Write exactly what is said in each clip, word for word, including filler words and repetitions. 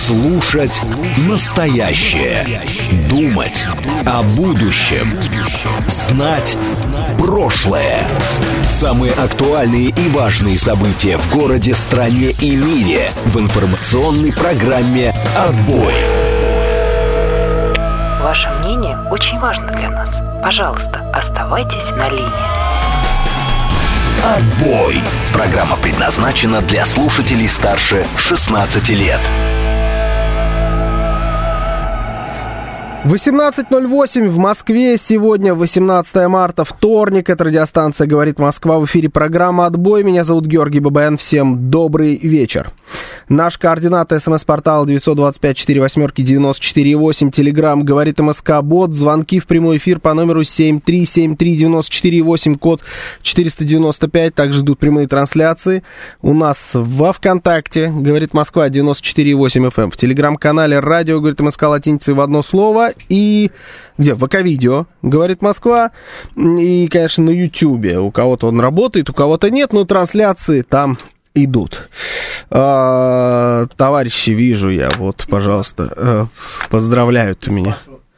Слушать настоящее. Думать о будущем. Знать прошлое. Самые актуальные и важные события в городе, стране и мире в информационной программе «Отбой». Ваше мнение очень важно для нас. Пожалуйста, оставайтесь на линии. «Отбой». Программа предназначена для слушателей старше шестнадцати лет. восемнадцать ноль восемь в Москве. Сегодня восемнадцатое марта, вторник. Это радиостанция «Говорит Москва». В эфире программа «Отбой». Меня зовут Георгий Бабаян. Всем добрый вечер. Наш координат СМС-портал девять два пять четыре восемь девяносто четыре восемь. Телеграм «Говорит МСК Бот». Звонки в прямой эфир по номеру семь три семь три девяносто четыре восемь, код четыреста девяносто пять. Также идут прямые трансляции. У нас во ВКонтакте «Говорит Москва» девяносто четыре восемь эф эм. В телеграм-канале «Радио Говорит МСК» латиницей в одно слово. И где? В ВК-видео «Говорит Москва». И, конечно, на Ютьюбе. У кого-то он работает, у кого-то нет, но трансляции там идут. А, товарищи, вижу я, вот, пожалуйста, поздравляют меня.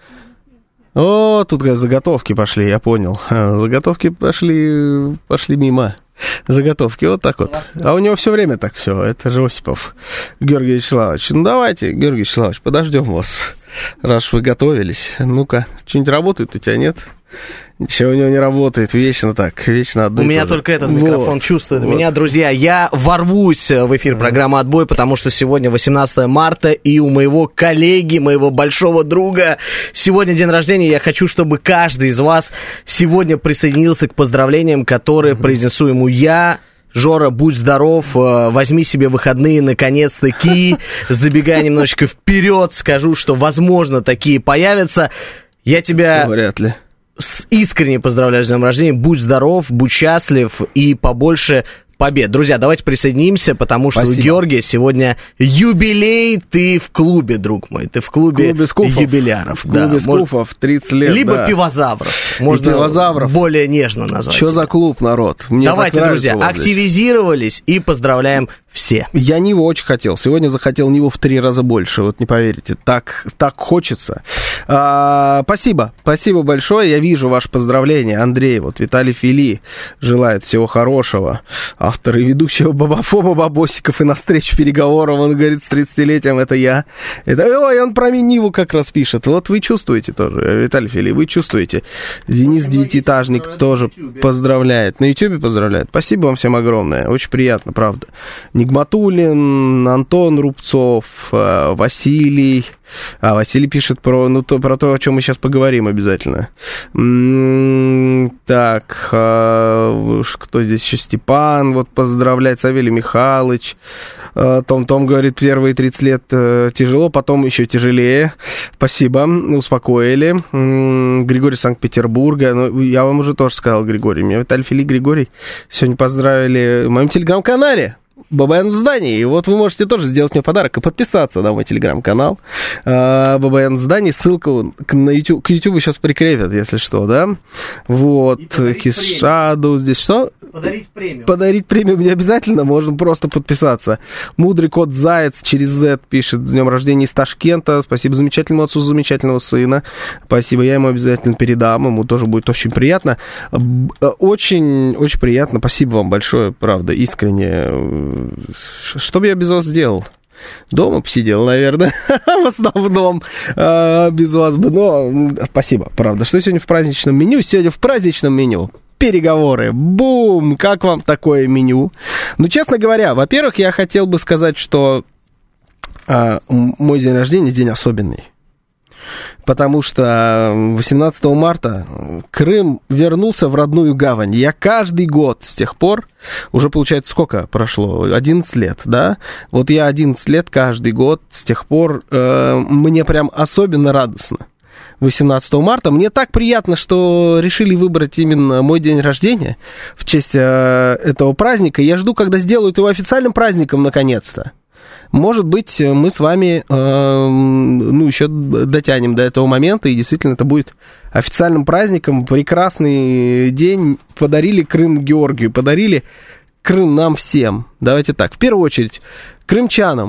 О, тут заготовки пошли, я понял. Заготовки пошли, пошли мимо. Заготовки, вот так вот. А у него все время так все. Это же Осипов Георгий Вячеславович. Ну, давайте, Георгий Вячеславович, подождем вас. Раз вы готовились. Ну-ка, что-нибудь работает у тебя, нет? Ничего у него не работает, вечно так, вечно одно и У меня то же. только этот микрофон вот, чувствует вот. меня, друзья. Я ворвусь в эфир программы «Отбой», потому что сегодня восемнадцатое марта, и у моего коллеги, моего большого друга сегодня день рождения. Я хочу, чтобы каждый из вас сегодня присоединился к поздравлениям, которые произнесу ему я. Жора, будь здоров, возьми себе выходные, наконец-таки. Забегая немножечко вперед, скажу, что, возможно, такие появятся. Я тебя... Вряд ли. Искренне поздравляю с днем рождения. Будь здоров, будь счастлив и побольше побед. Друзья, давайте присоединимся, потому что Спасибо. у Георгия сегодня юбилей. Ты в клубе, друг мой. Ты в клубе, клубе скуфов. юбиляров. В клубе да, скуфов тридцать лет, либо да. пивозавров. Можно пивозавров. более нежно назвать. Что тебя. за клуб, народ? Мне Давайте, так друзья, нравится вот здесь. активизировались и поздравляем все. Я Ниву очень хотел. Сегодня захотел Ниву в три раза больше. Вот не поверите. Так, так хочется. А, спасибо. Спасибо большое. Я вижу ваше поздравление. Андрей, вот Виталий Фили желает всего хорошего. Автор и ведущего Бабафома Бабосиков и навстречу переговорам. Он говорит, с тридцатилетием это я. Это, ой, он про Ниву как раз пишет. Вот вы чувствуете тоже, Виталий Фили, вы чувствуете. Денис Девятиэтажник тоже поздравляет. На Ютьюбе поздравляет. Спасибо вам всем огромное. Очень приятно, правда. Нигматуллин, Антон Рубцов, Василий. А, Василий пишет про, ну, то, про то, о чем мы сейчас поговорим обязательно. М-м, так, а, кто здесь еще? Степан, вот поздравляет, Савелий Михайлович. Том-Том говорит, первые тридцать лет тяжело, потом еще тяжелее. Спасибо, успокоили. М-м, Григорий Санкт-Петербурга. Ну, я вам уже тоже сказал, Григорий. Меня Виталий Фили, Григорий сегодня поздравили в моем телеграм-канале. Бабаян в здании. И вот вы можете тоже сделать мне подарок и подписаться на мой телеграм-канал. Бабаян в здании. Ссылку на YouTube, к YouTube сейчас прикрепят, если что, да? Вот. Хишаду здесь что? Подарить премию. Подарить премию не обязательно, можно просто подписаться. Мудрый кот Заяц через Z пишет, с днем рождения из Ташкента. Спасибо замечательному отцу замечательного сына. Спасибо, я ему обязательно передам, ему тоже будет очень приятно. Очень, очень приятно. Спасибо вам большое, правда, искренне. Что бы я без вас сделал? Дома посидел, наверное, в основном, а, без вас бы, но спасибо, правда. Что сегодня в праздничном меню? Сегодня в праздничном меню переговоры. Бум! Как вам такое меню? Ну, честно говоря, во-первых, я хотел бы сказать, что а, мой день рождения день особенный. Потому что восемнадцатого марта Крым вернулся в родную гавань. Я каждый год с тех пор, уже получается сколько прошло? одиннадцать лет, да? Вот я одиннадцать лет каждый год с тех пор, э, мне прям особенно радостно. восемнадцатого марта. Мне так приятно, что решили выбрать именно мой день рождения в честь э, этого праздника. Я жду, когда сделают его официальным праздником наконец-то. Может быть, мы с вами, э, ну, еще дотянем до этого момента, и действительно это будет официальным праздником. Прекрасный день. Подарили Крым Георгию, подарили Крым нам всем. Давайте так, в первую очередь, крымчанам,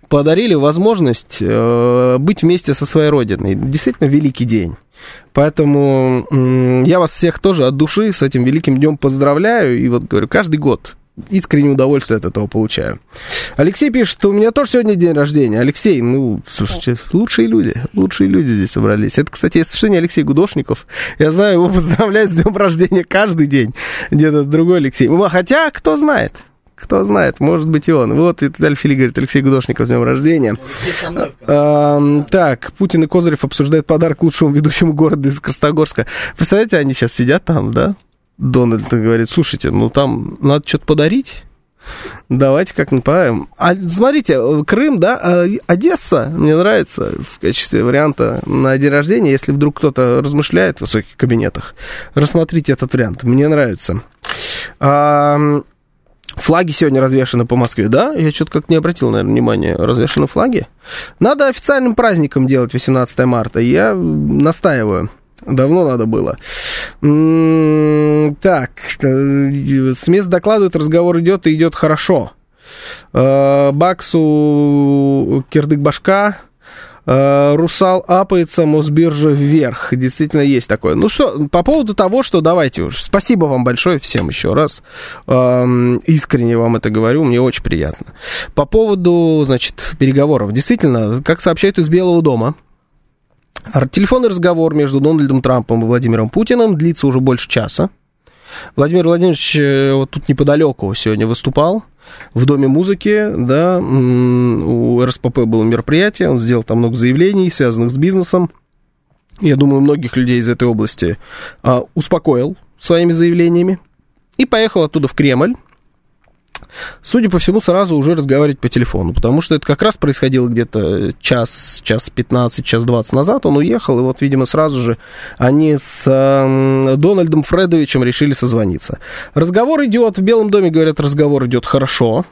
подарили возможность э, быть вместе со своей родиной. Действительно великий день. Поэтому э, я вас всех тоже от души с этим великим днем поздравляю. И вот говорю, каждый год искреннее удовольствие от этого получаю. Алексей пишет, что у меня тоже сегодня день рождения. Алексей, ну, слушайте, лучшие люди, лучшие люди здесь собрались. Это, кстати, если что, не Алексей Гудошников. Я знаю, его поздравляют с днем рождения каждый день. Где-то другой Алексей. Хотя, кто знает. Кто знает, может быть и он. Вот Виталий Фили говорит, Алексей Гудошников с днем рождения. А, так, Путин и Козырев обсуждают подарок лучшему ведущему города из Красногорска. Представляете, они сейчас сидят там, да? Дональд говорит, слушайте, ну там надо что-то подарить. Давайте как-нибудь подарим. А смотрите, Крым, да, Одесса, мне нравится в качестве варианта на день рождения, если вдруг кто-то размышляет в высоких кабинетах. Рассмотрите этот вариант, мне нравится. А, флаги сегодня развешаны по Москве, да? Я что-то как не обратил, наверное, внимания. Развешаны флаги? Надо официальным праздником делать восемнадцатое марта. Я настаиваю. Давно надо было. Так, с мест докладывают, разговор идет и идет хорошо. Баксу кирдык-башка, Русал апается, Мосбиржа вверх. Действительно есть такое. Ну что, по поводу того, что давайте уж. Спасибо вам большое всем еще раз. Искренне вам это говорю, мне очень приятно. По поводу, значит, переговоров. Действительно, как сообщают из Белого дома, телефонный разговор между Дональдом Трампом и Владимиром Путиным длится уже больше часа. Владимир Владимирович вот тут неподалеку сегодня выступал в Доме музыки, да, у эр эс пэ пэ было мероприятие, он сделал там много заявлений, связанных с бизнесом. Я думаю, многих людей из этой области а, успокоил своими заявлениями и поехал оттуда в Кремль. Судя по всему, сразу уже разговаривать по телефону, потому что это как раз происходило где-то час, час пятнадцать, час двадцать назад. Он уехал, и вот, видимо, сразу же они с э, Дональдом Фредовичем решили созвониться. Разговор идет, в Белом доме говорят, разговор идет хорошо.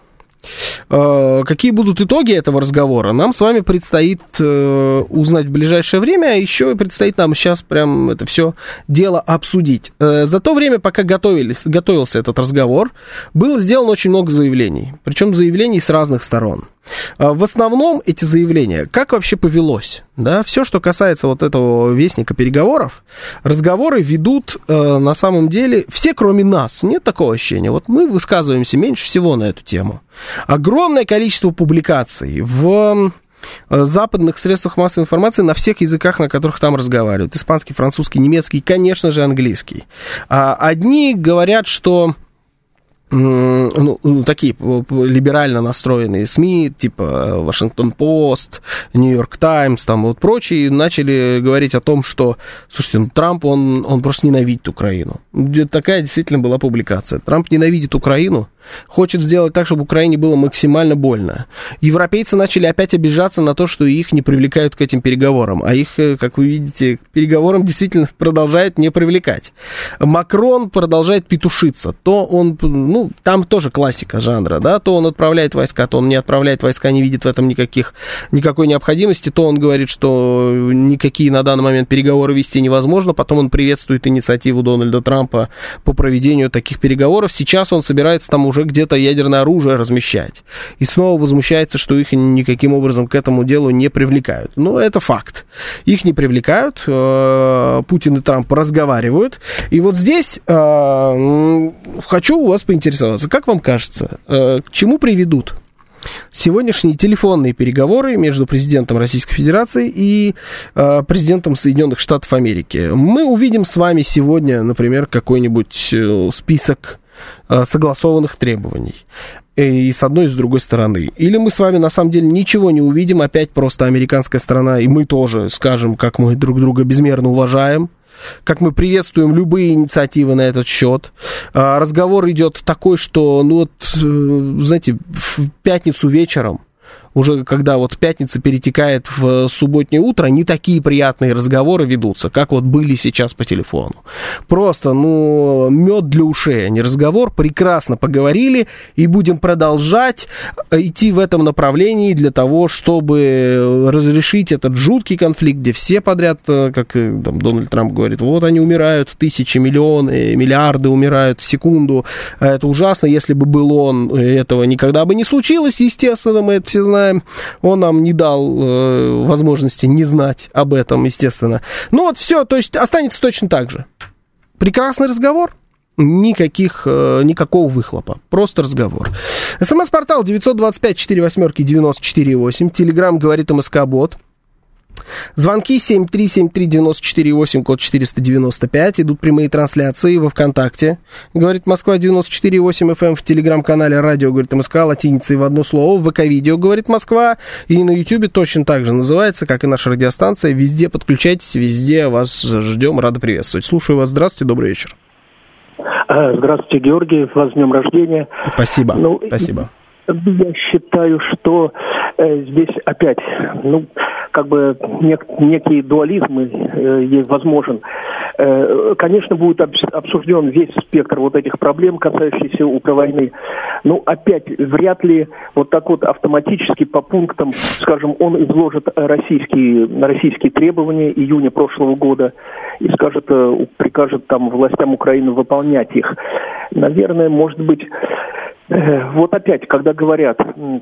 Э, какие будут итоги этого разговора, нам с вами предстоит э, узнать в ближайшее время, а еще предстоит нам сейчас прям это все дело обсудить. Э, за то время, пока готовились, готовился этот разговор, было сделано очень много заявлений, причем заявлений с разных сторон. В основном эти заявления, как вообще повелось, да, все, что касается вот этого вестника переговоров, разговоры ведут э, на самом деле все, кроме нас, нет такого ощущения, вот мы высказываемся меньше всего на эту тему. Огромное количество публикаций в западных средствах массовой информации на всех языках, на которых там разговаривают, испанский, французский, немецкий, конечно же, английский. Одни говорят, что ну, такие либерально настроенные СМИ, типа Вашингтон-Пост, Нью-Йорк Таймс, там вот прочие, начали говорить о том, что, слушайте, ну, Трамп, он, он просто ненавидит Украину. Такая действительно была публикация. Трамп ненавидит Украину, хочет сделать так, чтобы Украине было максимально больно. Европейцы начали опять обижаться на то, что их не привлекают к этим переговорам, а их, как вы видите, к переговорам действительно продолжают не привлекать. Макрон продолжает петушиться. То он, ну, там тоже классика жанра, да, то он отправляет войска, то он не отправляет войска, не видит в этом никаких, никакой необходимости, то он говорит, что никакие на данный момент переговоры вести невозможно, потом он приветствует инициативу Дональда Трампа по проведению таких переговоров. Сейчас он собирается там уже где-то ядерное оружие размещать. И снова возмущается, что их никаким образом к этому делу не привлекают. Но это факт. Их не привлекают. Путин и Трамп разговаривают. И вот здесь хочу у вас поинтересоваться. Как вам кажется, к чему приведут сегодняшние телефонные переговоры между президентом Российской Федерации и э, президентом Соединенных Штатов Америки? Мы увидим с вами сегодня, например, какой-нибудь э, список э, согласованных требований. И с одной, и с другой стороны. Или мы с вами на самом деле ничего не увидим, опять просто американская сторона, и мы тоже скажем, как мы друг друга безмерно уважаем, как мы приветствуем любые инициативы на этот счет. Разговор идет такой, что, ну вот, знаете, в пятницу вечером, уже когда вот пятница перетекает в субботнее утро, не такие приятные разговоры ведутся, как вот были сейчас по телефону. Просто, ну, мед для ушей, а не разговор. Прекрасно поговорили и будем продолжать идти в этом направлении для того, чтобы разрешить этот жуткий конфликт, где все подряд, как там, Дональд Трамп говорит, вот они умирают, тысячи, миллионы, миллиарды умирают в секунду. Это ужасно, если бы был он, этого никогда бы не случилось, естественно, мы это все знаем. знаем. Он нам не дал э, возможности не знать об этом, естественно. Ну вот все, то есть останется точно так же. Прекрасный разговор. Никаких, никакого выхлопа. Просто разговор. СМС-портал девятьсот двадцать пять сорок восемь девяносто четыре восемь. Телеграм говорит МСК-бот. Звонки семь три семь три девяносто четыре восемь, код четыреста девяносто пять. Идут прямые трансляции во ВКонтакте. Говорит Москва девяносто четыре восемь эф эм. В телеграм-канале радио говорит МСК латиницей в одно слово. В ВК-видео говорит Москва. И на Ютьюбе точно так же называется, как и наша радиостанция. Везде подключайтесь, везде вас ждем. Рады приветствовать. Слушаю вас. Здравствуйте, добрый вечер. Здравствуйте, Георгий, вас с днем рождения. Спасибо, ну, спасибо. Я считаю, что э, здесь опять, ну, как бы нек- некий дуализм э, есть возможен. Э, конечно, будет обсужден весь спектр вот этих проблем, касающихся Украины. Но опять, вряд ли вот так вот автоматически по пунктам, скажем, он изложит российские, российские требования июня прошлого года и скажет, прикажет там властям Украины выполнять их. Наверное, может быть... Вот опять, когда говорят,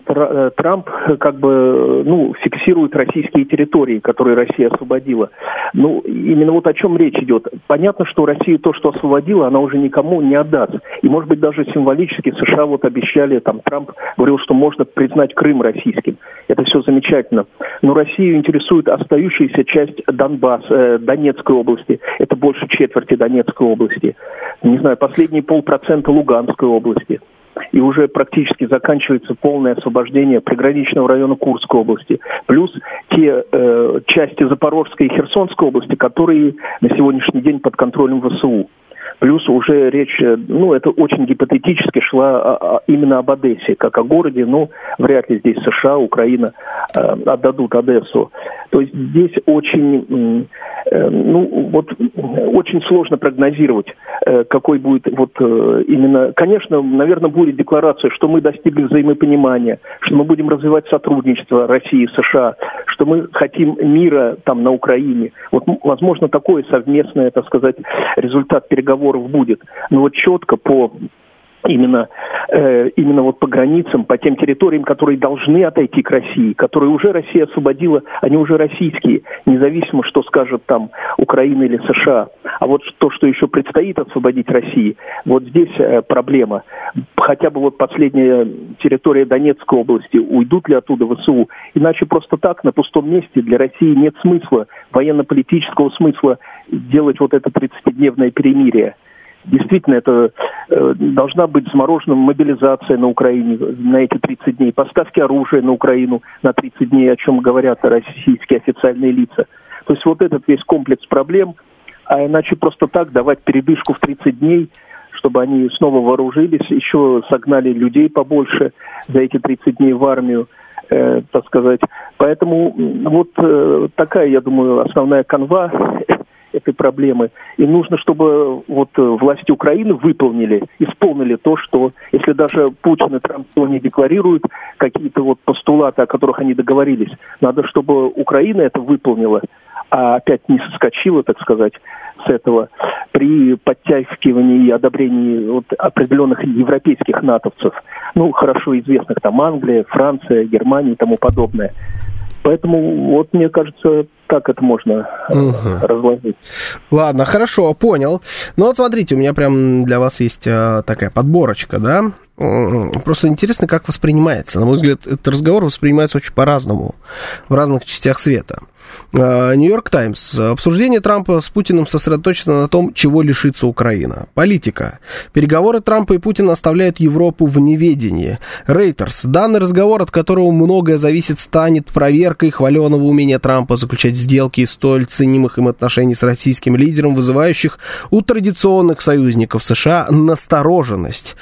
Трамп как бы, ну, фиксирует российские территории, которые Россия освободила. Ну, именно вот о чем речь идет. Понятно, что Россия то, что освободила, она уже никому не отдаст. И, может быть, даже символически США вот обещали, там, Трамп говорил, что можно признать Крым российским. Это все замечательно. Но Россию интересует остающаяся часть Донбасса, э, Донецкой области. Это больше четверти Донецкой области. Не знаю, последние полпроцента Луганской области. И уже практически заканчивается полное освобождение приграничного района Курской области. Плюс те э, части Запорожской и Херсонской области, которые на сегодняшний день под контролем ВСУ. Плюс уже речь, ну, это очень гипотетически шла а, а, именно об Одессе, как о городе, но вряд ли здесь США, Украина э, отдадут Одессу. То есть здесь очень, э, ну, вот, очень сложно прогнозировать, э, какой будет вот э, именно... Конечно, наверное, будет декларация, что мы достигли взаимопонимания, что мы будем развивать сотрудничество России и США, что мы хотим мира там на Украине. Вот, возможно, такой совместный, так сказать, результат переговоров будет. Но вот четко по именно, э, именно вот по границам, по тем территориям, которые должны отойти к России, которые уже Россия освободила, они уже российские, независимо, что скажет там Украина или США. А вот то, что еще предстоит освободить России, вот здесь э, проблема. Хотя бы вот последняя территория Донецкой области, уйдут ли оттуда ВСУ? Иначе просто так, на пустом месте для России нет смысла, военно-политического смысла делать вот это тридцатидневное перемирие. Действительно, это э, должна быть заморожена мобилизация на Украине на эти тридцать дней, поставки оружия на Украину на тридцать дней, о чем говорят российские официальные лица. То есть вот этот весь комплекс проблем, а иначе просто так давать передышку в тридцать дней, чтобы они снова вооружились, еще согнали людей побольше за эти тридцать дней в армию, э, так сказать. Поэтому вот э, такая, я думаю, основная канва этой проблемы. И нужно, чтобы вот власти Украины выполнили, исполнили то, что, если даже Путин и Трамп не декларируют какие-то вот постулаты, о которых они договорились, надо, чтобы Украина это выполнила, а опять не соскочила, так сказать, с этого при подтягивании и одобрении вот определенных европейских натовцев, ну, хорошо известных, там, Англия, Франция, Германия и тому подобное. Поэтому, вот, мне кажется, так это можно угу. разложить. Ладно, хорошо, понял. Ну вот смотрите, у меня прям для вас есть а, такая подборочка, да? Просто интересно, как воспринимается. На мой взгляд, этот разговор воспринимается очень по-разному в разных частях света. Нью-Йорк Таймс. Обсуждение Трампа с Путиным сосредоточено на том, чего лишится Украина. Политика. Переговоры Трампа и Путина оставляют Европу в неведении. Рейтерс. Данный разговор, от которого многое зависит, станет проверкой хваленого умения Трампа заключать сделки и столь ценимых им отношений с российским лидером, вызывающих у традиционных союзников США настороженность.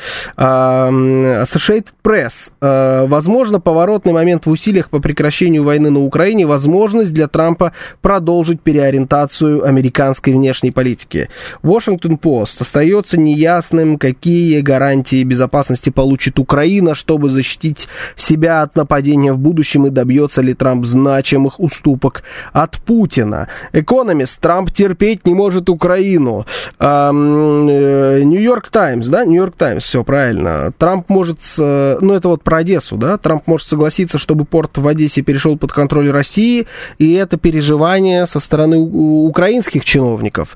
Associated Press. Возможно, поворотный момент в усилиях по прекращению войны на Украине, возможность для Трампа продолжить переориентацию американской внешней политики. Washington-Post: остается неясным, какие гарантии безопасности получит Украина, чтобы защитить себя от нападения в будущем, и добьется ли Трамп значимых уступок от Путина. Economist: Трамп терпеть не может Украину. Нью-Йорк Таймс, да, Нью-Йорк Таймс, все правильно. Трамп может, ну это вот про Одессу, да, Трамп может согласиться, чтобы порт в Одессе перешел под контроль России, и это переживание со стороны украинских чиновников.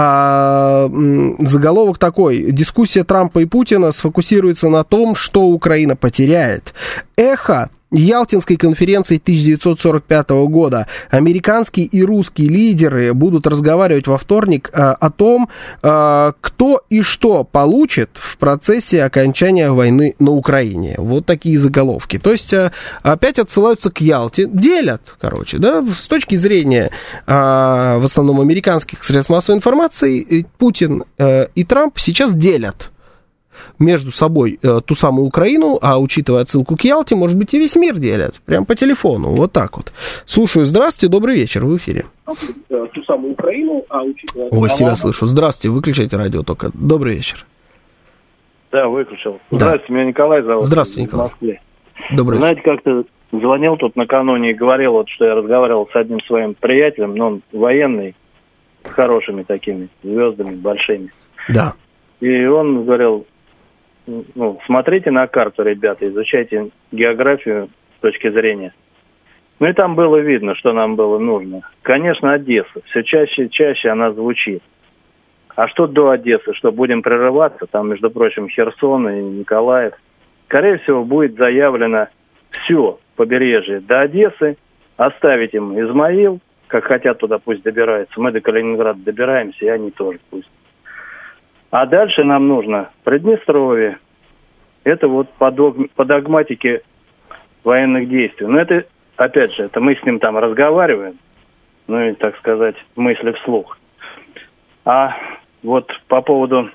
А, заголовок такой: дискуссия Трампа и Путина сфокусируется на том, что Украина потеряет. Эхо Ялтинской конференции тысяча девятьсот сорок пятого года. Американские и русские лидеры будут разговаривать во вторник а, о том, а, кто и что получит в процессе окончания войны на Украине. Вот такие заголовки. То есть а, опять отсылаются к Ялте. Делят, короче, да, с точки зрения а, в основном американских средств массовой информации, Путин а, и Трамп сейчас делят между собой э, ту самую Украину, а учитывая отсылку к Ялте, может быть, и весь мир делят. Прям по телефону, вот так вот. Слушаю, здравствуйте, добрый вечер, в эфире. Ту самую Украину, а учитывая... Ой, себя слышу. Здравствуйте, выключайте радио только. Добрый вечер. Да, выключил. Да. Здравствуйте, меня Николай зовут. Здравствуйте, Николай. Добрый Знаете, вечер. Как-то звонил тут накануне и говорил, вот, что я разговаривал с одним своим приятелем, но он военный, с хорошими такими звездами, большими. Да. И он говорил... Ну, смотрите на карту, ребята, изучайте географию с точки зрения. Ну и там было видно, что нам было нужно. Конечно, Одесса. Все чаще и чаще она звучит. А что до Одессы? Что, будем прерываться? Там, между прочим, Херсон и Николаев. Скорее всего, будет заявлено все побережье до Одессы. Оставить им Измаил, как хотят туда пусть добираются. Мы до Калининграда добираемся, и они тоже пусть. А дальше нам нужно Приднестровье. Это вот по, дог... по догматике военных действий. Но это, опять же, это мы с ним там разговариваем. Ну и, так сказать, мысли вслух. А вот по поводу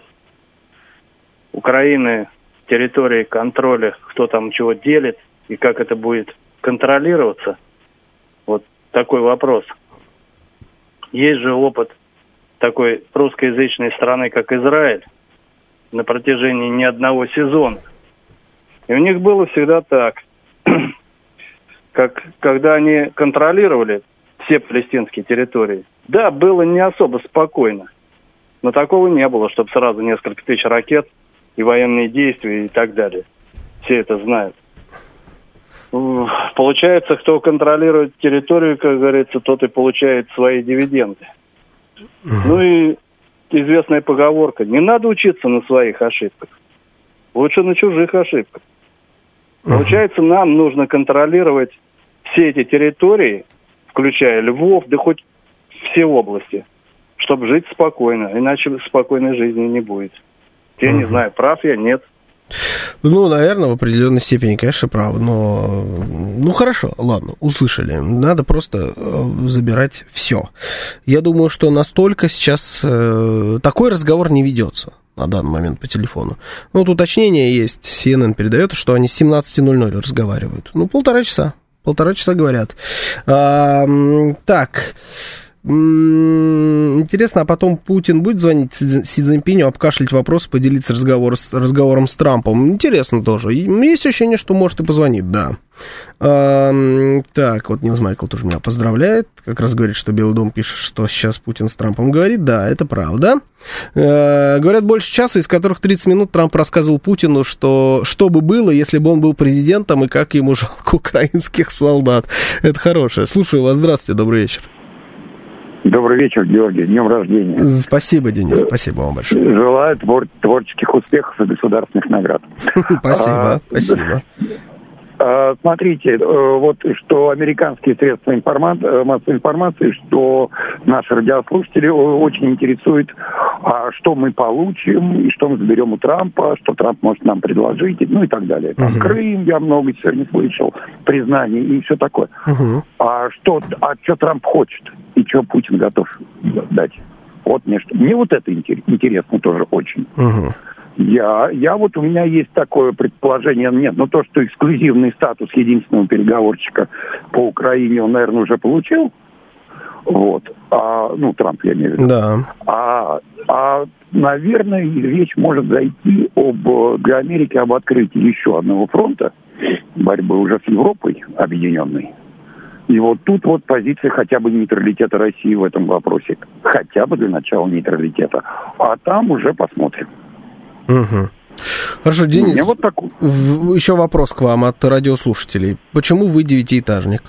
Украины, территории, контроля, кто там чего делит и как это будет контролироваться, вот такой вопрос. Есть же опыт такой русскоязычной страны, как Израиль, на протяжении ни одного сезона. И у них было всегда так, как когда они контролировали все палестинские территории. Да, было не особо спокойно, но такого не было, чтобы сразу несколько тысяч ракет и военные действия и так далее. Все это знают. Получается, кто контролирует территорию, как говорится, тот и получает свои дивиденды. Ну и известная поговорка: не надо учиться на своих ошибках, лучше на чужих ошибках. Получается, нам нужно контролировать все эти территории, включая Львов, да хоть все области, чтобы жить спокойно, иначе спокойной жизни не будет. Я не знаю, прав я, нет. Ну, наверное, в определенной степени, конечно, прав, но... Ну, хорошо, ладно, услышали. Надо просто забирать все. Я думаю, что настолько сейчас э, такой разговор не ведется на данный момент по телефону. Ну, вот уточнение есть, си эн эн передает, что они с семнадцати ноль-ноль разговаривают. Ну, полтора часа, полтора часа говорят. А, так... Интересно, а потом Путин будет звонить Си Цзиньпиню, обкашлять вопрос, поделиться разговор с, разговором с Трампом? Интересно тоже. Есть ощущение, что может и позвонит, да. А, так, вот Нилс Майкл тоже меня поздравляет. Как раз говорит, что Белый дом пишет, что сейчас Путин с Трампом говорит. Да, это правда. А, говорят, больше часа, из которых тридцать минут Трамп рассказывал Путину, что, что бы было, если бы он был президентом, и как ему жалко украинских солдат. Это хорошее. Слушаю вас. Здравствуйте, добрый вечер. Добрый вечер, Георгий. Днем рождения. Спасибо, Денис. Спасибо вам большое. Желаю твор- творческих успехов и государственных наград. Спасибо, спасибо. Смотрите, вот что американские средства информации, массовой информации, что наши радиослушатели очень интересуют, что мы получим, и что мы заберем у Трампа, что Трамп может нам предложить, ну и так далее. Там, uh-huh. Крым, я много сегодня слышал, признаний и все такое. Uh-huh. А, что, а что Трамп хочет и что Путин готов дать? Вот мне что. Мне вот это интересно тоже очень. Uh-huh. Я, я вот, у меня есть такое предположение, нет, но то, что эксклюзивный статус единственного переговорщика по Украине он, наверное, уже получил, Вот. А, ну, Трамп, я имею в виду. Да. А, а, наверное, речь может зайти об, для Америки об открытии еще одного фронта борьбы уже с Европой объединенной. И вот тут вот позиция хотя бы нейтралитета России в этом вопросе. Хотя бы для начала нейтралитета. А там уже посмотрим. Угу. Хорошо, Денис, вот такой. В, еще вопрос к вам от радиослушателей. Почему вы девятиэтажник?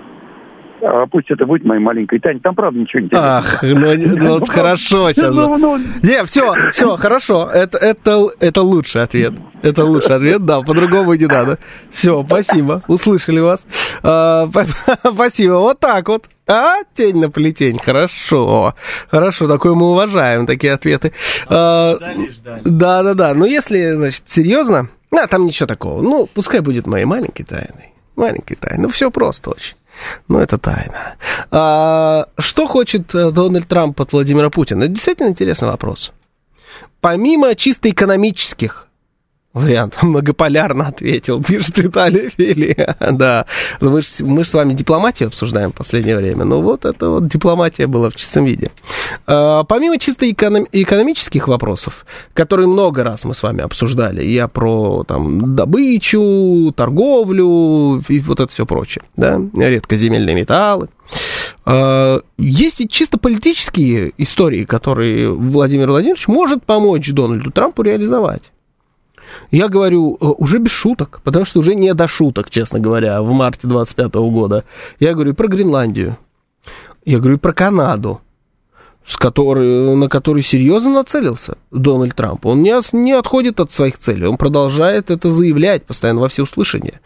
А пусть это будет моей маленькой тайной. Там, правда, ничего не интересного. Ах, ну, ну вот хорошо сейчас. Не, все, все, хорошо. Это, это, это лучший ответ. Это лучший ответ, да, по-другому не надо. Все, спасибо, услышали вас. А, спасибо, вот так вот. А, тень на плетень, хорошо. Хорошо, такое мы уважаем, такие ответы. А, да, да, да. Но если, значит, серьезно, а, там ничего такого. Ну, пускай будет моей маленькой тайной. Маленькой тайной. Ну, все просто очень. Ну, это тайна. А, что хочет Дональд Трамп от Владимира Путина? Это действительно интересный вопрос. Помимо чисто экономических вариантов, многополярно ответил, пишет Виталий Филия. Да, мы же мы ж с вами дипломатию обсуждаем в последнее время. Ну, вот это вот дипломатия была в чистом виде. А, помимо чисто эконом, экономических вопросов, которые много раз мы с вами обсуждали, я про там добычу, торговлю и вот это все прочее, да, редкоземельные металлы. А, есть ведь чисто политические истории, которые Владимир Владимирович может помочь Дональду Трампу реализовать. Я говорю уже без шуток, потому что уже не до шуток, честно говоря, в марте двадцать пятого года. Я говорю про Гренландию, я говорю про Канаду, с которой, на которой серьезно нацелился Дональд Трамп. Он не, не отходит от своих целей, он продолжает это заявлять постоянно во всеуслышание.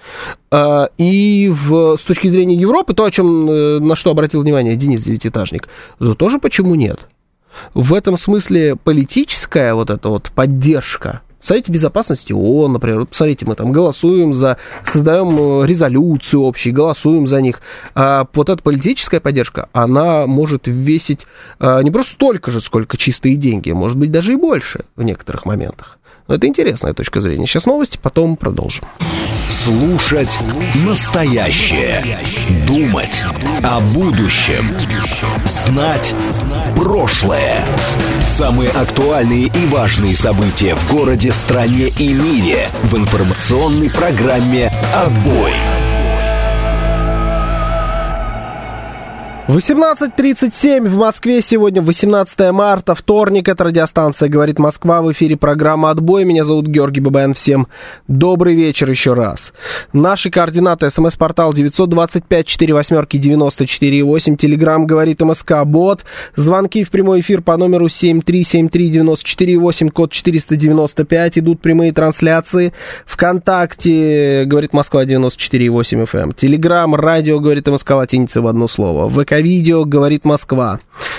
И в, с точки зрения Европы, то, о чем, на что обратил внимание Денис Девятиэтажник, то тоже почему нет? В этом смысле политическая вот эта вот поддержка в Совете Безопасности ООН, например, вот посмотрите, мы там голосуем за, создаем резолюцию общую, голосуем за них. А вот эта политическая поддержка, она может весить а, не просто столько же, сколько чистые деньги, может быть, даже и больше в некоторых моментах. Но это интересная точка зрения. Сейчас новости, потом продолжим. Слушать настоящее. Думать о будущем. Знать прошлое. Самые актуальные и важные события в городе, стране и мире в информационной программе «Отбой». восемнадцать тридцать семь в Москве. Сегодня восемнадцатое марта, вторник. Это радиостанция «Говорит Москва». В эфире программа «Отбой». Меня зовут Георгий Бабаян. Всем добрый вечер еще раз. Наши координаты. СМС-портал девятьсот двадцать пять сорок восемь девяносто четыре восемь. Телеграм «Говорит МСК» бот. Звонки в прямой эфир по номеру семь три семь три девяносто четыре восемь, код четыреста девяносто пять. Идут прямые трансляции. ВКонтакте «Говорит Москва» девяносто четыре восемь эф эм. Телеграм, радио «Говорит МСК» латиница в одно слово. ВК видео «Говорит Москва».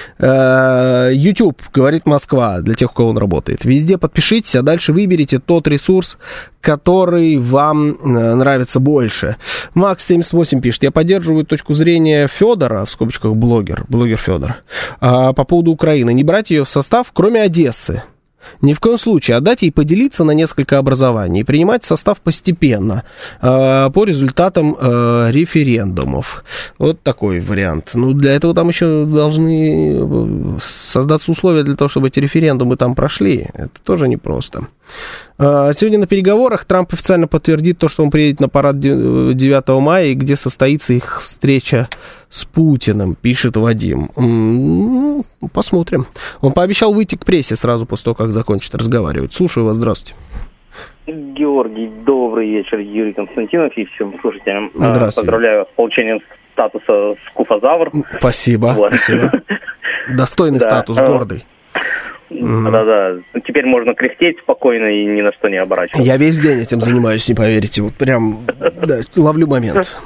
YouTube «Говорит Москва» для тех, у кого он работает. Везде подпишитесь, а дальше выберите тот ресурс, который вам нравится больше. Макс семьдесят восемь пишет: я поддерживаю точку зрения Федора, в скобочках блогер, блогер Федор, по поводу Украины. Не брать ее в состав, кроме Одессы. Ни в коем случае. Отдать ей поделиться на несколько образований и принимать состав постепенно э, по результатам э, референдумов. Вот такой вариант. Ну, для этого там еще должны создаться условия для того, чтобы эти референдумы там прошли. Это тоже непросто. Э, сегодня на переговорах Трамп официально подтвердит то, что он приедет на парад девятого мая, где состоится их встреча с Путиным, пишет Вадим. М-м, посмотрим. Он пообещал выйти к прессе сразу после того, как закончит разговаривать. Слушаю вас, здравствуйте. Георгий, добрый вечер. Юрий Константинов и всем слушателям. Здравствуйте. Поздравляю вас с получением статуса скуфозавр. Спасибо, вот. Спасибо. Достойный да. статус, гордый. Да-да, теперь можно кряхтеть спокойно и ни на что не оборачиваться. Я весь день этим занимаюсь, не поверите. Вот прям да, ловлю момент.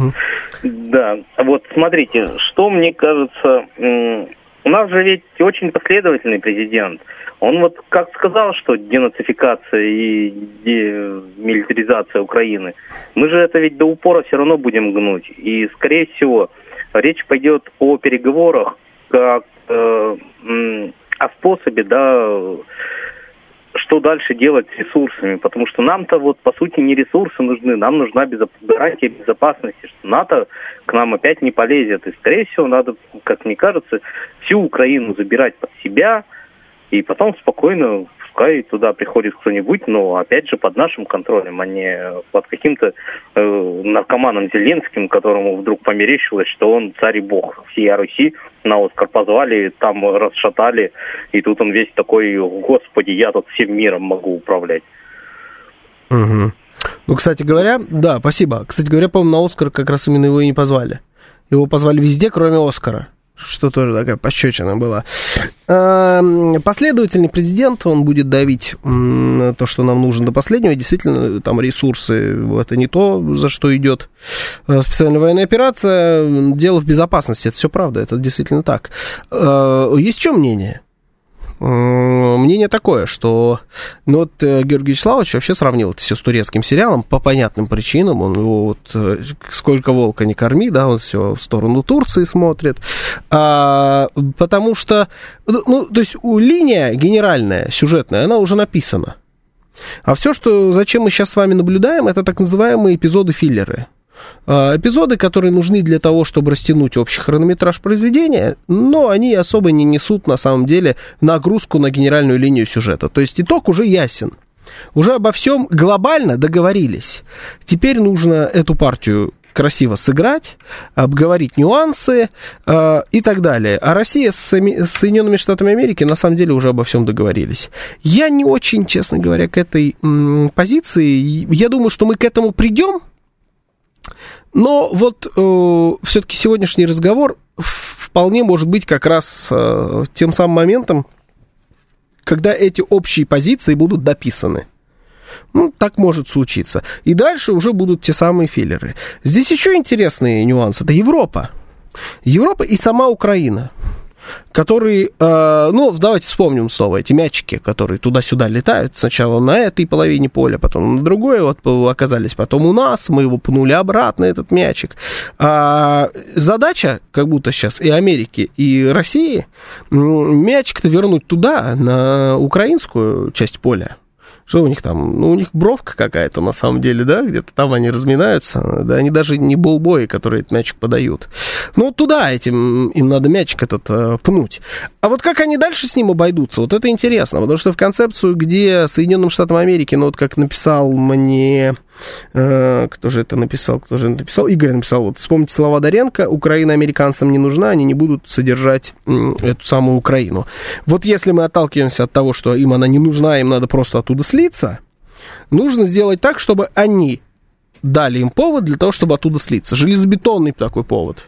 Да, вот смотрите, что мне кажется, у нас же ведь очень последовательный президент. Он вот как сказал, что денацификация и демилитаризация Украины, мы же это ведь до упора все равно будем гнуть. И, скорее всего, речь пойдет о переговорах как э, о способе, да, что дальше делать с ресурсами, потому что нам-то вот по сути не ресурсы нужны, нам нужна безо- гарантия безопасности, что НАТО к нам опять не полезет, и скорее всего надо, как мне кажется, всю Украину забирать под себя, и потом спокойно, пускай туда приходит кто-нибудь, но опять же под нашим контролем, а не под каким-то э, наркоманом Зеленским, которому вдруг померещилось, что он царь и бог всей Руси, на Оскар позвали, там расшатали, и тут он весь такой: господи, я тут всем миром могу управлять. Угу. Ну, кстати говоря, да, спасибо. Кстати говоря, по-моему, на Оскар как раз именно его и не позвали. Его позвали везде, кроме Оскара. Что тоже такая пощечина была. Последовательный президент, он будет давить то, что нам нужно до последнего. Действительно, там ресурсы, это не то, за что идет специальная военная операция. Дело в безопасности, это все правда, это действительно так. Есть еще мнение? Мнение такое, что ну вот Георгий Вячеславович вообще сравнил это все с турецким сериалом по понятным причинам. Он его вот сколько волка не корми, да, он все в сторону Турции смотрит. А, потому что, ну, то есть линия генеральная, сюжетная, она уже написана. А все, что, зачем мы сейчас с вами наблюдаем, это так называемые эпизоды-филлеры. Эпизоды, которые нужны для того, чтобы растянуть общий хронометраж произведения, но они особо не несут, на самом деле, нагрузку на генеральную линию сюжета. То есть итог уже ясен. Уже обо всем глобально договорились. Теперь нужно эту партию красиво сыграть, обговорить нюансы э, и так далее. А Россия с, с Соединенными Штатами Америки на самом деле уже обо всем договорились. Я не очень, честно говоря, к этой м, позиции. Я думаю, что мы к этому придем. Но вот э, все-таки сегодняшний разговор вполне может быть как раз э, тем самым моментом, когда эти общие позиции будут дописаны. Ну, так может случиться. И дальше уже будут те самые филлеры. Здесь еще интересный нюанс. Это Европа. Европа и сама Украина. Которые, э, ну, давайте вспомним снова эти мячики, которые туда-сюда летают. Сначала на этой половине поля, потом на другой вот оказались, потом у нас, мы его пнули обратно, этот мячик. А задача, как будто сейчас и Америки, и России, мячик-то вернуть туда, на украинскую часть поля. Что у них там? Ну, у них бровка какая-то, на самом деле, да, где-то там они разминаются, да, они даже не болбои, которые этот мячик подают. Ну, туда этим, им надо мячик этот э, пнуть. А вот как они дальше с ним обойдутся, вот это интересно, потому что в концепцию, где Соединенным Штатам Америки, ну, вот как написал мне, э, кто же это написал, кто же это написал, Игорь написал, вот, вспомните слова Доренко: Украина американцам не нужна, они не будут содержать э, эту самую Украину. Вот если мы отталкиваемся от того, что им она не нужна, им надо просто оттуда слиться, нужно сделать так, чтобы они дали им повод для того, чтобы оттуда слиться. Железобетонный такой повод.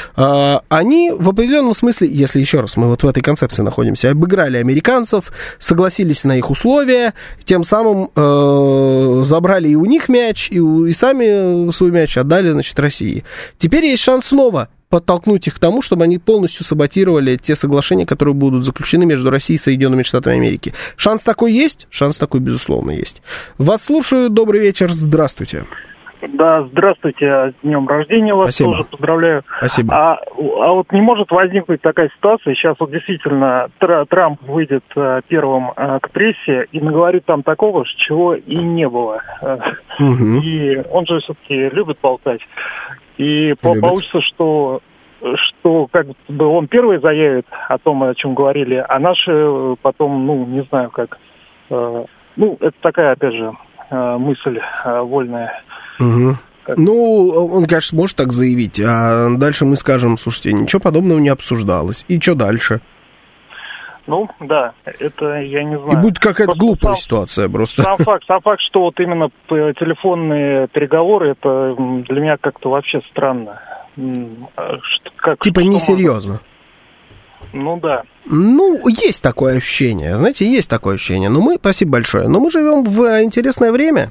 Они в определенном смысле, если еще раз мы вот в этой концепции находимся, обыграли американцев, согласились на их условия, тем самым э, забрали и у них мяч, и, у, и сами свой мяч отдали, значит, России. Теперь есть шанс снова подтолкнуть их к тому, чтобы они полностью саботировали те соглашения, которые будут заключены между Россией и Соединенными Штатами Америки. Шанс такой есть? Шанс такой, безусловно, есть. Вас слушаю. Добрый вечер. Здравствуйте. Да, здравствуйте. С днем рождения вас. Спасибо. Тоже поздравляю. Спасибо. А, а вот не может возникнуть такая ситуация, сейчас вот действительно Трамп выйдет первым к прессе и наговорит там такого, чего и не было. Угу. И он же все-таки любит болтать. И Любит. Получится, что, что как бы он первый заявит о том, о чем говорили, а наши потом, ну, не знаю как. Э, ну, это такая, опять же, э, мысль э, вольная. Угу. Ну, он, конечно, может так заявить, а дальше мы скажем: слушайте, ничего подобного не обсуждалось. И что дальше? Ну, да, это я не знаю. И будет какая-то просто глупая сам, ситуация просто. Сам факт, сам факт, что вот именно телефонные переговоры, это для меня как-то вообще странно. Как, типа несерьезно. Ну, да. Ну, есть такое ощущение, знаете, есть такое ощущение. Но мы, спасибо большое, но мы живем в интересное время,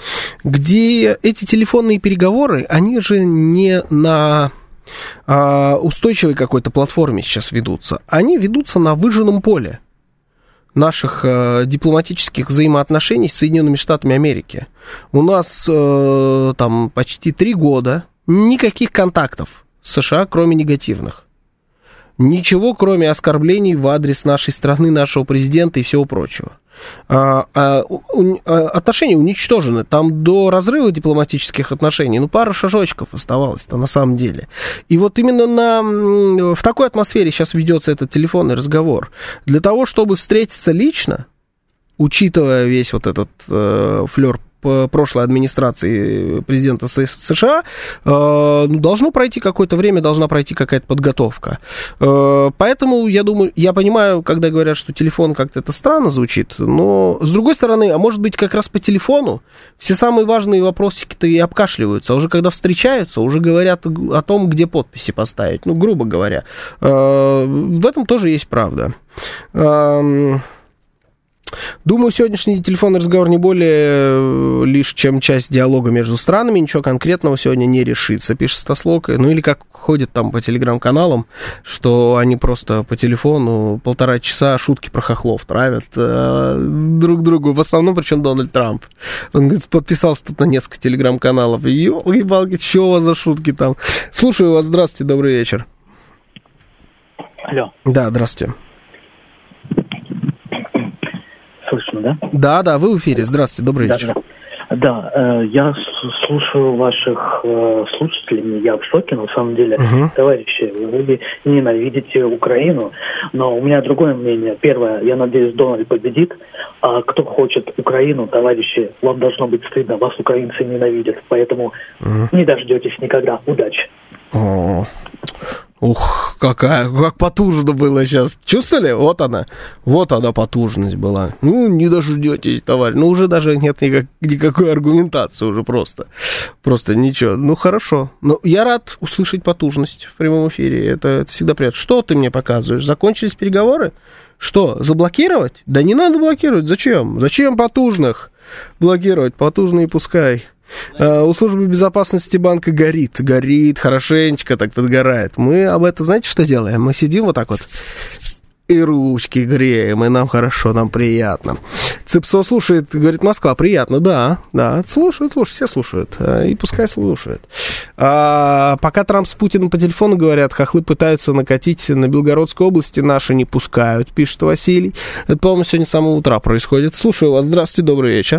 где эти телефонные переговоры, они же не на устойчивой какой-то платформе сейчас ведутся. Они ведутся на выжженном поле наших э, дипломатических взаимоотношений с Соединенными Штатами Америки. У нас э, там почти три года никаких контактов с США, кроме негативных. Ничего, кроме оскорблений в адрес нашей страны, нашего президента и всего прочего. А, а, у, а, отношения уничтожены. Там до разрыва дипломатических отношений, ну, пара шажочков оставалось-то на самом деле. И вот именно на, в такой атмосфере сейчас ведется этот телефонный разговор. Для того, чтобы встретиться лично, учитывая весь вот этот э, флёр прошлой администрации президента США, э, должно пройти какое-то время, должна пройти какая-то подготовка. Э, поэтому, я думаю, я понимаю, когда говорят, что телефон как-то это странно звучит, но, с другой стороны, а может быть, как раз по телефону все самые важные вопросики-то и обкашливаются, а уже когда встречаются, уже говорят о том, где подписи поставить, ну, грубо говоря. Э, в этом тоже есть правда. Э, Думаю, сегодняшний телефонный разговор не более лишь чем часть диалога между странами. Ничего конкретного сегодня не решится, пишет Стаслок. Ну или как ходят там по телеграм-каналам, что они просто по телефону полтора часа шутки про хохлов травят э, друг другу. В основном, причем Дональд Трамп. Он, говорит, подписался тут на несколько телеграм-каналов. Ёлки-палки, что у вас за шутки там? Слушаю вас, здравствуйте, добрый вечер. Алло. Да, здравствуйте. Слышно, да? Да, да, вы в эфире. Здравствуйте, добрый да, вечер. Да, да э, я с- слушаю ваших э, слушателей, я в шоке, на самом деле. Uh-huh. Товарищи, вы ненавидите Украину, но у меня другое мнение. Первое, я надеюсь, Дональд победит, а кто хочет Украину, товарищи, вам должно быть стыдно, вас украинцы ненавидят, поэтому uh-huh. не дождетесь никогда. Удачи. Oh. Ух, какая, как потужно было сейчас. Чувствовали? Вот она. Вот она потужность была. Ну, не дождетесь, товарищ. Ну, уже даже нет никак, никакой аргументации уже просто. Просто ничего. Ну, хорошо. Но я рад услышать потужность в прямом эфире. Это, это всегда приятно. Что ты мне показываешь? Закончились переговоры? Что, заблокировать? Да не надо блокировать. Зачем? Зачем потужных блокировать? Потужные пускай. Uh, у службы безопасности банка горит, горит, хорошенечко так подгорает. Мы об этом, знаете, что делаем? Мы сидим вот так вот и ручки греем, и нам хорошо, нам приятно. Цыпсо слушает, говорит, Москва, приятно, да, да, слушают, слушают, все слушают, и пускай слушают. А, пока Трамп с Путиным по телефону говорят, хохлы пытаются накатить на Белгородской области, наши не пускают, пишет Василий. Это, по-моему, сегодня с самого утра происходит. Слушаю вас, здравствуйте, добрый вечер.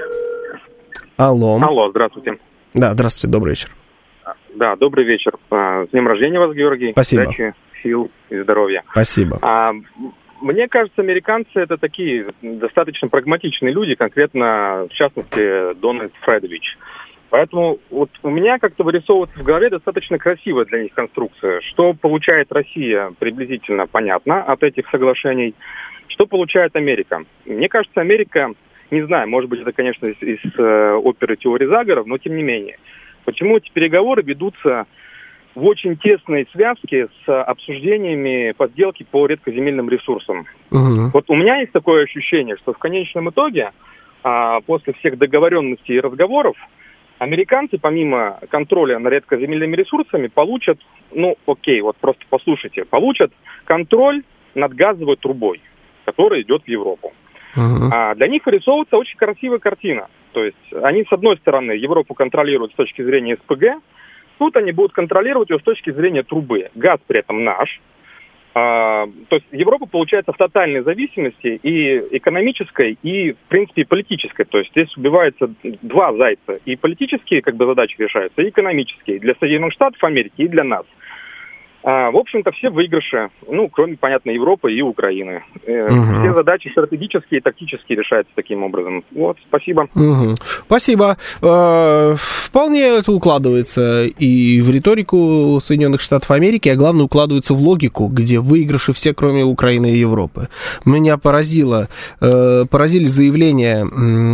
Алло. Алло, здравствуйте. Да, здравствуйте, добрый вечер. Да, добрый вечер. С днем рождения вас, Георгий. Спасибо. Удачи, сил и здоровья. Спасибо. А, мне кажется, американцы это такие достаточно прагматичные люди, конкретно, в частности, Дональд Фредович. Поэтому вот у меня как-то вырисовывается в голове достаточно красивая для них конструкция. Что получает Россия, приблизительно понятно от этих соглашений. Что получает Америка? Мне кажется, Америка... Не знаю, может быть, это, конечно, из, из э, оперы «Теории заговоров», но тем не менее. Почему эти переговоры ведутся в очень тесной связке с обсуждениями подделки по редкоземельным ресурсам? Uh-huh. Вот у меня есть такое ощущение, что в конечном итоге, а, после всех договоренностей и разговоров, американцы, помимо контроля над редкоземельными ресурсами, получат, ну, окей, вот просто послушайте, получат контроль над газовой трубой, которая идет в Европу. Uh-huh. А для них вырисовывается очень красивая картина. То есть они, с одной стороны, Европу контролируют с точки зрения СПГ, тут они будут контролировать ее с точки зрения трубы. Газ при этом наш. А, то есть Европа получается в тотальной зависимости и экономической, и, в принципе, и политической. То есть здесь убиваются два зайца. И политические как бы задачи решаются, и экономические. Для Соединенных Штатов Америки и для нас. А, в общем-то, все выигрыши, ну, кроме, понятно, Европы и Украины. Э, угу. Все задачи стратегические и тактические решаются таким образом. Вот, спасибо. Угу. Спасибо. Э, вполне это укладывается и в риторику Соединенных Штатов Америки, а главное, укладывается в логику, где выигрыши все, кроме Украины и Европы. Меня поразило, э, поразили заявления,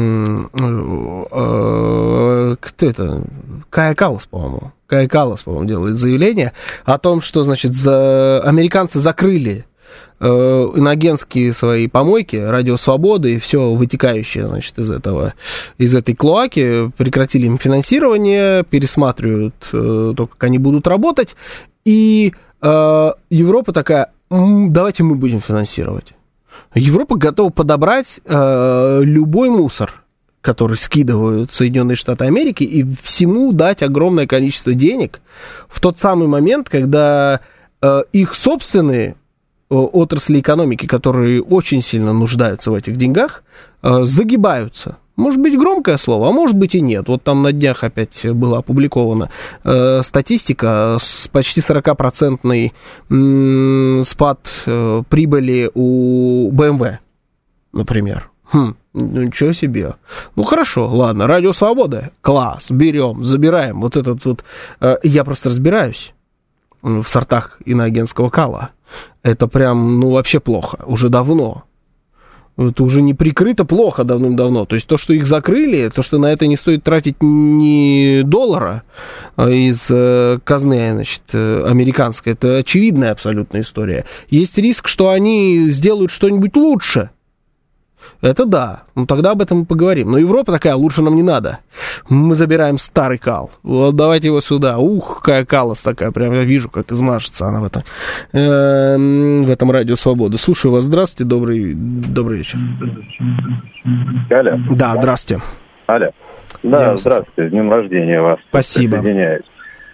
э, э, кто это? Кая Каллас, по-моему. Кая Каллас, по-моему, делает заявление о том, что, значит, за... американцы закрыли э, иноагентские свои помойки, Радио Свободы и все вытекающее, значит, из этого, из этой клоаки, прекратили им финансирование, пересматривают э, то, как они будут работать, и э, Европа такая, давайте мы будем финансировать. Европа готова подобрать э, любой мусор, который скидывают Соединенные Штаты Америки, и всему дать огромное количество денег в тот самый момент, когда э, их собственные отрасли экономики, которые очень сильно нуждаются в этих деньгах, загибаются. Может быть, громкое слово, а может быть и нет. Вот там на днях опять была опубликована э, статистика с почти сорокапроцентный м, спад э, прибыли у бэ эм вэ, например. Хм, ну ничего себе. Ну хорошо, ладно, Радио Свобода, класс, берем, забираем. Вот этот вот, э, я просто разбираюсь в сортах иноагентского кала. Это прям, ну вообще плохо, уже давно. Это уже не прикрыто плохо давным-давно. То есть то, что их закрыли, то, что на это не стоит тратить ни доллара из казны, значит, американской, это очевидная абсолютная история. Есть риск, что они сделают что-нибудь лучше. Это да. Ну, тогда об этом мы поговорим. Но Европа такая, лучше нам не надо. Мы забираем старый кал. Вот давайте его сюда. Ух, какая калость такая. Прям я вижу, как измажется она в этом, э, в этом Радио Свободы. Слушаю вас. Здравствуйте. Добрый, добрый вечер. Алло. Да, здравствуйте. Алло. Да, здравствуйте. С днем рождения вас. Спасибо. Присоединяюсь.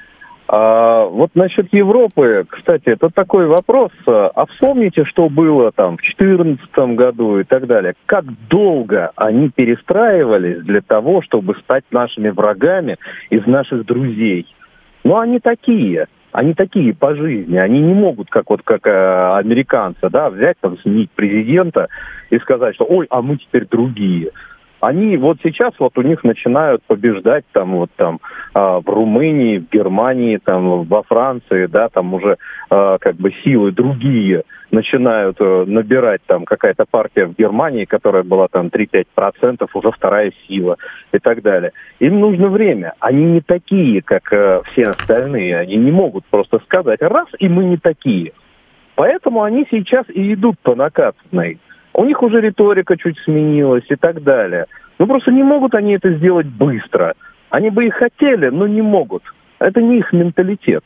А, вот насчет Европы, кстати, это такой вопрос. А вспомните, что было там в две тысячи четырнадцатом году и так далее. Как долго они перестраивались для того, чтобы стать нашими врагами из наших друзей? Ну, они такие. Они такие по жизни. Они не могут, как вот как э, американцы, да, взять, там, сменить президента и сказать, что ой, а мы теперь другие. Они вот сейчас вот у них начинают побеждать там вот там э, в Румынии, в Германии, там во Франции, да, там уже э, как бы силы другие начинают э, набирать, там какая-то партия в Германии, которая была там три-пять процентов, уже вторая сила и так далее. Им нужно время. Они не такие, как э, все остальные. Они не могут просто сказать раз, и мы не такие. Поэтому они сейчас и идут по накатанной. У них уже риторика чуть сменилась и так далее. Ну, просто не могут они это сделать быстро. Они бы и хотели, но не могут. Это не их менталитет.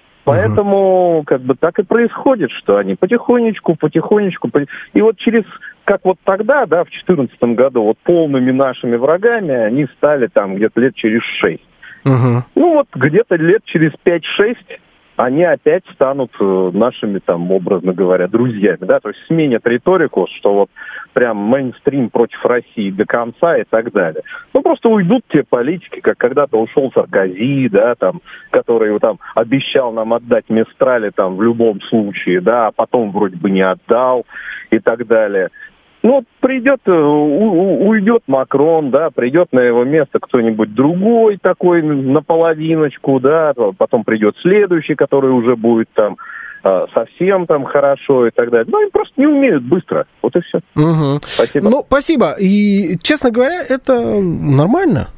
Поэтому, как бы, так и происходит, что они потихонечку, потихонечку... И вот через... Как вот тогда, да, в две тысячи четырнадцатом году, вот полными нашими врагами они стали там где-то лет через шесть. Uh-huh. Ну, вот где-то лет через пять-шесть... они опять станут нашими, там, образно говоря, друзьями, да, то есть сменят риторику, что вот прям мейнстрим против России до конца и так далее. Ну, просто уйдут те политики, как когда-то ушел Саркози, да, там, который там обещал нам отдать Мистрали там в любом случае, да, а потом вроде бы не отдал и так далее. Ну, придет, у, у, уйдет Макрон, да, придет на его место кто-нибудь другой такой наполовиночку, да, потом придет следующий, который уже будет там совсем там хорошо и так далее. Ну, они просто не умеют быстро. Вот и все. Угу. Спасибо. Ну, спасибо. И, честно говоря, это нормально.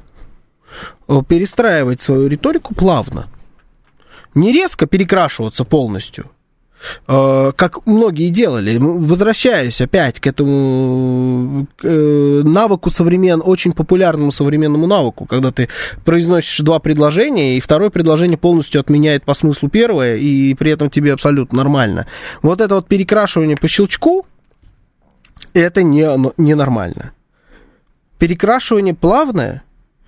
Перестраивать свою риторику плавно. Не резко перекрашиваться полностью, как многие делали. Возвращаюсь опять к этому к навыку современ, очень популярному современному навыку, когда ты произносишь два предложения, и второе предложение полностью отменяет по смыслу первое, и при этом тебе абсолютно нормально. Вот это вот перекрашивание по щелчку, это не, не нормально. Перекрашивание плавное,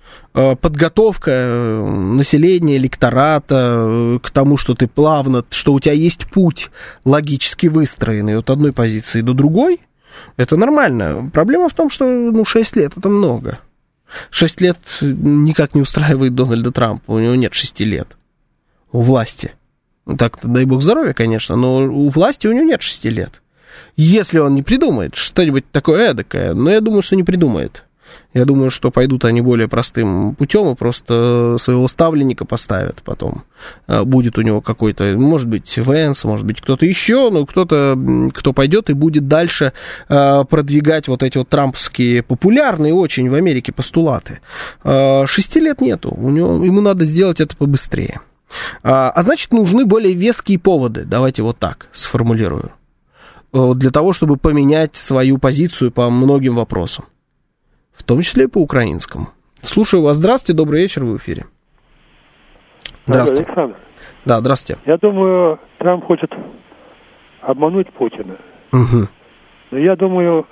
подготовка населения, электората к тому, что ты плавно, что у тебя есть путь логически выстроенный от одной позиции до другой, это нормально. Проблема в том, что ну, шесть лет это много. шесть лет никак не устраивает Дональда Трампа, у него нет шести лет у власти. Ну, так, дай бог здоровья, конечно, но у власти у него нет шести лет. Если он не придумает что-нибудь такое эдакое, но я думаю, что не придумает. Я думаю, что пойдут они более простым путем и просто своего ставленника поставят потом. Будет у него какой-то, может быть, Венс, может быть, кто-то еще, но кто-то, кто пойдет и будет дальше продвигать вот эти вот трамповские популярные очень в Америке постулаты. Шести лет нету, у него, ему надо сделать это побыстрее. А значит, нужны более веские поводы, давайте вот так сформулирую, для того, чтобы поменять свою позицию по многим вопросам. В том числе и по украинскому. Слушаю вас. Здравствуйте, добрый вечер, вы в эфире. Здравствуйте. Александр. Да, здравствуйте. Я думаю, Трамп хочет обмануть Путина. Угу. Но я думаю,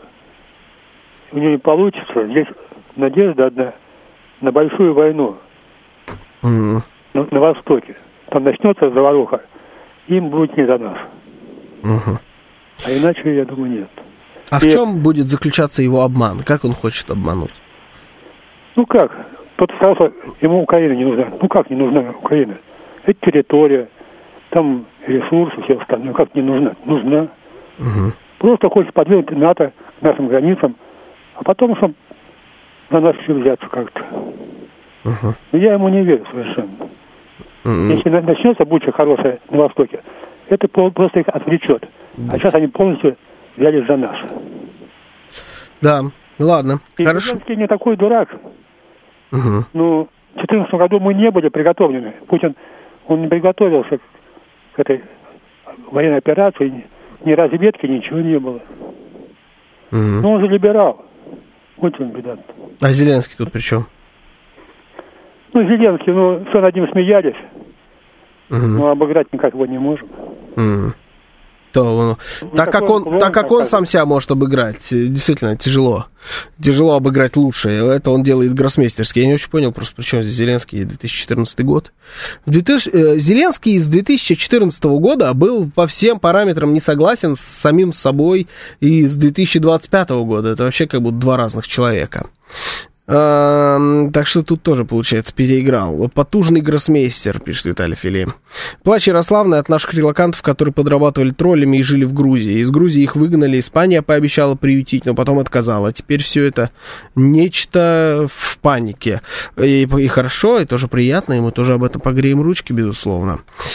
у него не получится. Здесь надежда одна на большую войну. Угу. на, на Востоке. Там начнется заваруха. Им будет не до нас. Угу. А иначе, я думаю, нет. А И... в чем будет заключаться его обман? Как он хочет обмануть? Ну как? Тот сказал, что ему Украина не нужна. Ну как не нужна Украина? Это территория, там ресурсы, все остальное. Как не нужна? Нужна. Угу. Просто хочет подвинуть НАТО к нашим границам, а потом, чтобы на нас все взяться как-то. Угу. Но я ему не верю совершенно. Угу. Если начнется буча хорошая на Востоке, это просто их отвлечет. А сейчас они полностью взялись за нас. Да, ладно, и хорошо. Зеленский не такой дурак. Угу. Ну, в две тысячи четырнадцатом году мы не были приготовлены. Путин, он не приготовился к, к этой военной операции, ни разведки, ничего не было. Угу. Ну, он же либерал. Вот он беда. А Зеленский тут при чем? Ну, Зеленский, ну, все над ним смеялись. Угу. Но обыграть никак его не можем. Угу. То, ну, так, как он, план, так как он сам себя может обыграть, действительно тяжело. Тяжело обыграть лучше. Это он делает гроссмейстерски. Я не очень понял просто, при чем здесь Зеленский и две тысячи четырнадцатый год. Зеленский с две тысячи четырнадцатого года был по всем параметрам не согласен с самим собой и с две тысячи двадцать пятого года. Это вообще как будто два разных человека. Так что тут тоже, получается, переиграл. Потужный гроссмейстер, пишет Виталий Филе. Плач Ярославны от наших релокантов, которые подрабатывали троллями и жили в Грузии. Из Грузии их выгнали, Испания пообещала приютить, но потом отказала. Теперь все это нечто в панике. И, и хорошо, и тоже приятно, и мы тоже об этом погреем ручки, безусловно.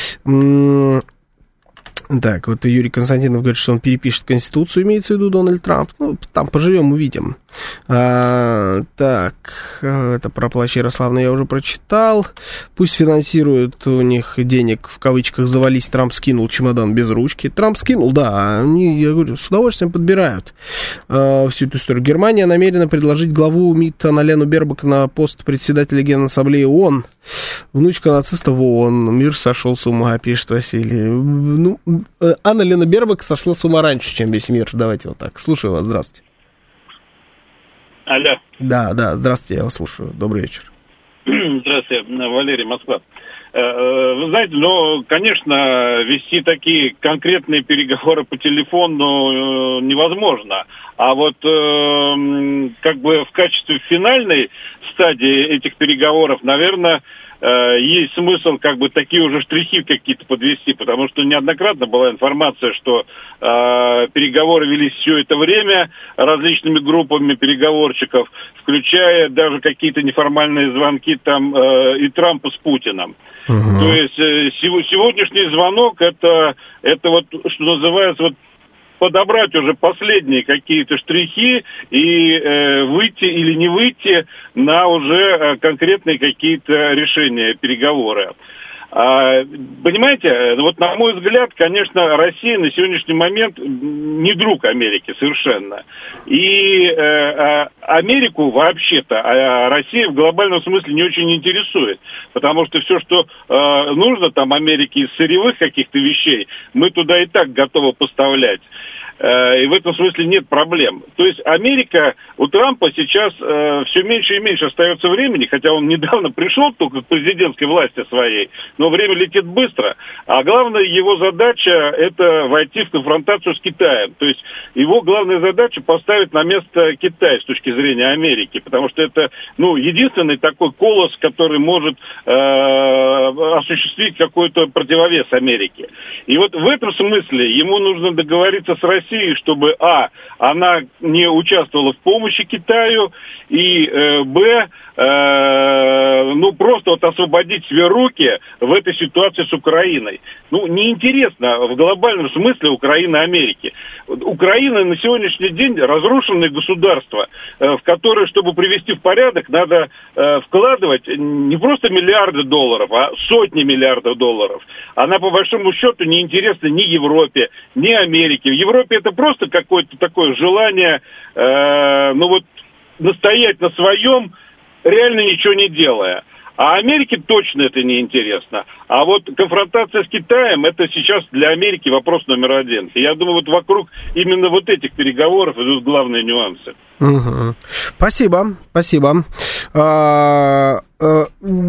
Так, вот Юрий Константинов говорит, что он перепишет Конституцию, имеется в виду Дональд Трамп. Ну, там поживем, увидим. А, так, это про плащ Ярославны я уже прочитал. Пусть финансируют у них денег, в кавычках, завались, Трамп скинул чемодан без ручки. Трамп скинул, да, они, я говорю, с удовольствием подбирают а, всю эту историю. Германия намерена предложить главу МИД Анналену Бербак на пост председателя Генассамблеи ООН. Внучка нациста в ООН. Мир сошел с ума, пишет Василий. Ну, Анна-Лена Бербак сошла с ума раньше, чем весь мир. Давайте вот так. Слушаю вас. Здравствуйте. Алло. Да, да, здравствуйте, я вас слушаю. Добрый вечер. Здравствуйте, Валерий, Москва. Вы знаете, ну, конечно, вести такие конкретные переговоры по телефону невозможно. А вот как бы в качестве финальной стадии этих переговоров, наверное, есть смысл как бы такие уже штрихи какие-то подвести, потому что неоднократно была информация, что э, переговоры велись все это время различными группами переговорщиков, включая даже какие-то неформальные звонки там э, и Трампа с Путиным. Uh-huh. То есть э, сегодняшний звонок это, это вот, что называется, вот подобрать уже последние какие-то штрихи и э, выйти или не выйти на уже э, конкретные какие-то решения, переговоры. А, понимаете, вот на мой взгляд, конечно, Россия на сегодняшний момент не друг Америки совершенно. И э, Америку вообще-то а Россия в глобальном смысле не очень интересует. Потому что все, что э, нужно там Америке из сырьевых каких-то вещей, мы туда и так готовы поставлять. И в этом смысле нет проблем. То есть Америка, у Трампа сейчас э, все меньше и меньше остается времени, хотя он недавно пришел только к президентской власти своей, но время летит быстро. А главная его задача – это войти в конфронтацию с Китаем. То есть его главная задача – поставить на место Китай с точки зрения Америки, потому что это, ну, единственный такой колосс, который может э, осуществить какой-то противовес Америке. И вот в этом смысле ему нужно договориться с Россией, чтобы, а, она не участвовала в помощи Китаю, и, э, б, э, ну, просто вот освободить себе руки в этой ситуации с Украиной. Ну, неинтересно в глобальном смысле Украина Америки. Украина на сегодняшний день разрушенное государство, э, в которое, чтобы привести в порядок, надо э, вкладывать не просто миллиарды долларов, а сотни миллиардов долларов. Она, по большому счету, не интересна ни Европе, ни Америке. В Европе это просто какое-то такое желание, э, ну вот, настоять на своем, реально ничего не делая. А Америке точно это не интересно. А вот конфронтация с Китаем, это сейчас для Америки вопрос номер один. И я думаю, вот вокруг именно вот этих переговоров идут главные нюансы. Угу. Спасибо, спасибо. А, а,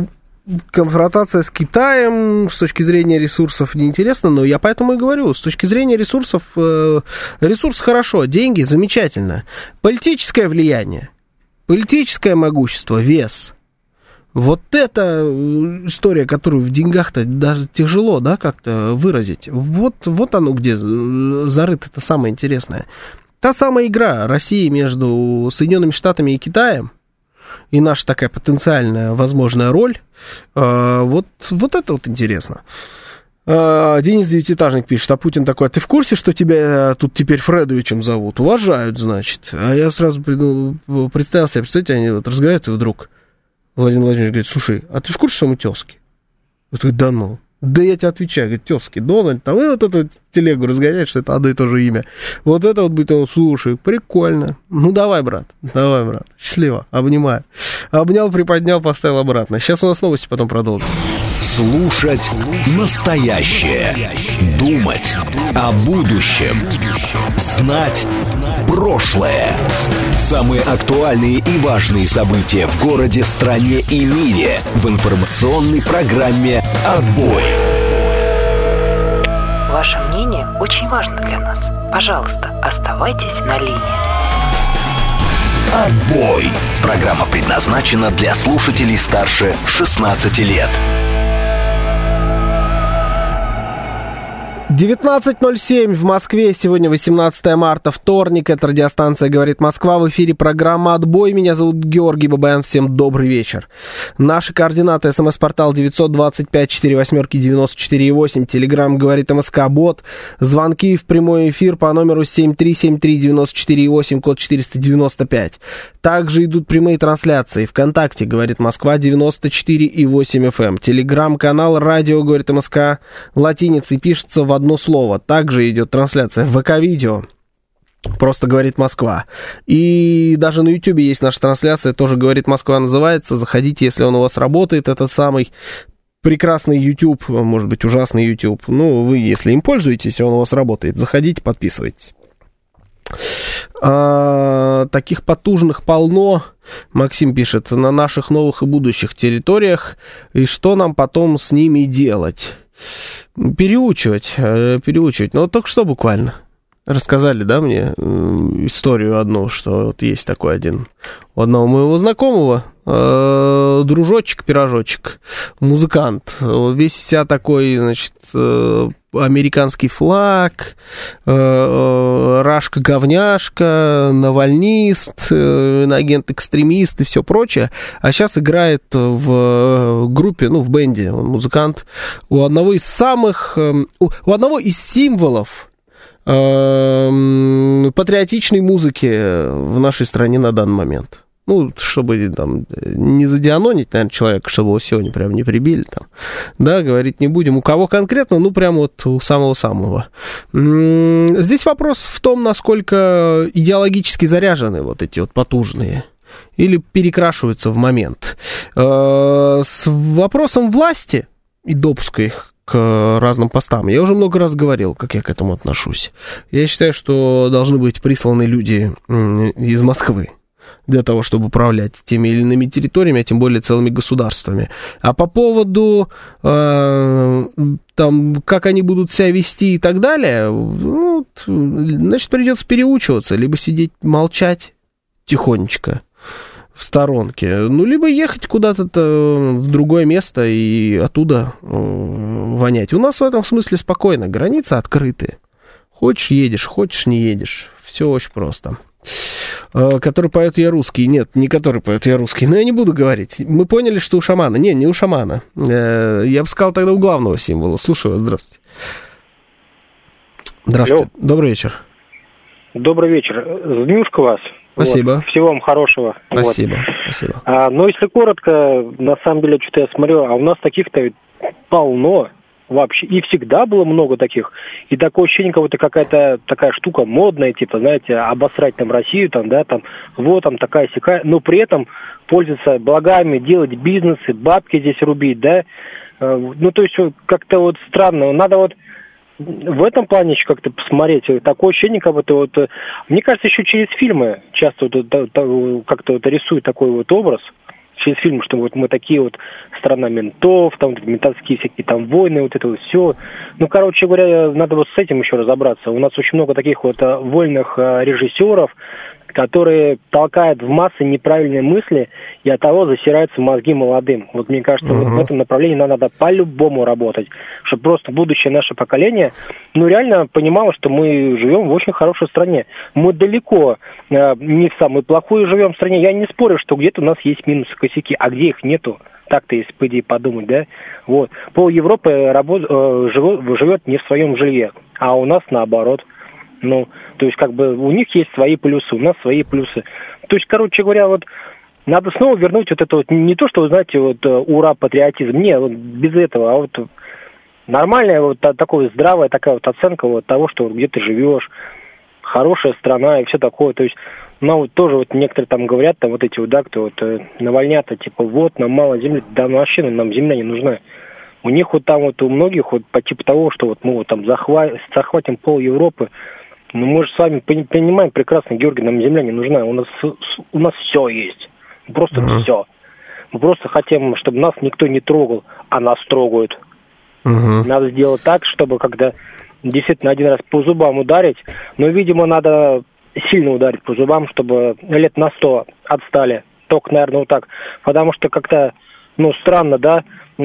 конфронтация с Китаем с точки зрения ресурсов неинтересна, но я поэтому и говорю, с точки зрения ресурсов, э, ресурс хорошо, деньги замечательно. Политическое влияние, политическое могущество, вес. Вот эта история, которую в деньгах-то даже тяжело, да, как-то выразить. Вот, вот оно где зарыто, это самое интересное. Та самая игра России между Соединенными Штатами и Китаем, и наша такая потенциальная возможная роль, вот, вот это вот интересно. Денис Девятиэтажник пишет, а Путин такой, а ты в курсе, что тебя тут теперь Фредовичем зовут? Уважают, значит. А я сразу представил себе, представьте, они вот разговаривают, и вдруг Владимир Владимирович говорит, слушай, а ты в курсе, что мы тезки? Я такой, да ну. Да я тебе отвечаю, говорит, тезки, Дональд, там и вот эту телегу разгоняешь, что это одно и то же имя. Вот это вот будет, он, слушай, прикольно. Ну, давай, брат, давай, брат, счастливо, обнимаю. Обнял, приподнял, поставил обратно. Сейчас у нас новости, потом продолжим. Слушать настоящее. Думать о будущем. Знать прошлое. Самые актуальные и важные события в городе, стране и мире в информационной программе «Отбой». Ваше мнение очень важно для нас. Пожалуйста, оставайтесь на линии. «Отбой». Программа предназначена для слушателей старше шестнадцати лет. девятнадцать ноль семь в Москве, сегодня восемнадцатое марта, вторник, это радиостанция «Говорит Москва», в эфире программа «Отбой», меня зовут Георгий Бабаян, всем добрый вечер. Наши координаты: смс-портал девятьсот двадцать пять сорок восемь девяносто четыре восемь, телеграмм «Говорит МСК Бот», звонки в прямой эфир по номеру семь три семь три девяносто четыре восемь, код четыреста девяносто пять. Также идут прямые трансляции ВКонтакте «Говорит Москва» девяносто четыре и восемь эф эм, телеграм-канал «Радио Говорит МСК», латиницей пишется в одно слово. Также идет трансляция в ВК-видео, просто «Говорит Москва». И даже на Ютьюбе есть наша трансляция, тоже «Говорит Москва» называется. Заходите, если он у вас работает, этот самый прекрасный YouTube, может быть, ужасный YouTube. Ну, вы, если им пользуетесь, он у вас работает, заходите, подписывайтесь. А, таких потужных полно. Максим пишет, на наших новых и будущих территориях. И что нам потом с ними делать? Переучивать, переучивать. Ну, вот только что буквально рассказали, да, мне историю одну, что вот есть такой один у одного моего знакомого э, дружочек, пирожочек, музыкант, весь из себя такой, значит, э, американский флаг, э, э, рашка-говняшка, навальнист, э, агент-экстремист и все прочее, а сейчас играет в группе, ну, в бенде, он музыкант, у одного из самых, э, у, у одного из символов э, патриотичной музыки в нашей стране на данный момент. Ну, чтобы там не задианонить, наверное, человека, чтобы его сегодня прям не прибили там. Да, говорить не будем. У кого конкретно? Ну, прям вот у самого-самого. Здесь вопрос в том, насколько идеологически заряжены вот эти вот потужные. Или перекрашиваются в момент. С вопросом власти и допуска их к разным постам я уже много раз говорил, как я к этому отношусь. Я считаю, что должны быть присланы люди из Москвы для того, чтобы управлять теми или иными территориями, а тем более целыми государствами. А по поводу э, там, как они будут себя вести и так далее, ну, значит, придется переучиваться, либо сидеть молчать тихонечко в сторонке, ну, либо ехать куда-то в другое место и оттуда э, вонять. У нас в этом смысле спокойно, границы открыты. Хочешь — едешь, хочешь — не едешь. Все очень просто. Который поет «Я русский». Нет, не который поет «Я русский». Но я не буду говорить. Мы поняли, что у шамана. Не, не у шамана. Я бы сказал тогда у главного символа. Слушаю вас. Здравствуйте. Здравствуйте. Алло. Добрый вечер. Добрый вечер. Днюшка вас. Спасибо. Вот. Всего вам хорошего. Спасибо. Вот. Спасибо. А, но если коротко, на самом деле, что-то я смотрю, а у нас таких-то полно. Вообще, и всегда было много таких. И такое ощущение, как будто какая-то такая штука модная, типа, знаете, обосрать там Россию, там, да, там, вот, там, такая-сякая, но при этом пользоваться благами, делать бизнесы, бабки здесь рубить, да. Ну, то есть, как-то вот странно. Надо вот в этом плане еще как-то посмотреть. Такое ощущение, как будто вот, мне кажется, еще через фильмы часто вот, как-то вот рисуют такой вот образ. через фильм, что вот мы такие вот страна ментов, там вот ментовские всякие там войны, вот это вот все. Ну, короче говоря, надо вот с этим еще разобраться. У нас очень много таких вот а, вольных а, режиссеров, которые толкают в массы неправильные мысли, и от того засираются мозги молодым. Вот мне кажется, uh-huh. вот в этом направлении нам надо по-любому работать, чтобы просто будущее наше поколение, ну, реально понимало, что мы живем в очень хорошей стране. Мы далеко э, не в самой плохой живем стране. Я не спорю, что где-то у нас есть минусы, косяки, а где их нету? Так-то, если по идее подумать, да? Вот. Пол Европы работ, э, живет, живет не в своем жилье, а у нас наоборот. Ну, то есть, как бы, у них есть свои плюсы, у нас свои плюсы. То есть, короче говоря, вот, надо снова вернуть вот это вот, не то, что, вы знаете, вот, ура, патриотизм, не, вот, без этого, а вот нормальная вот такая здравая такая вот оценка вот того, что где ты живешь, хорошая страна и все такое, то есть, ну, вот тоже вот некоторые там говорят, там, вот эти вот, да, кто вот, навальнята, типа, вот, нам мало земли, да, ну, вообще нам земля не нужна. У них вот там вот, у многих вот, по типу того, что вот мы вот там захва- захватим пол Европы. Ну, мы же с вами понимаем прекрасно, Георгий, нам земля не нужна. У нас, у нас все есть. Просто uh-huh. все. Мы просто хотим, чтобы нас никто не трогал, а нас трогают. Uh-huh. Надо сделать так, чтобы когда действительно один раз по зубам ударить, но, видимо, надо сильно ударить по зубам, чтобы лет на сто отстали. Только, наверное, вот так. Потому что как-то, ну, странно, да,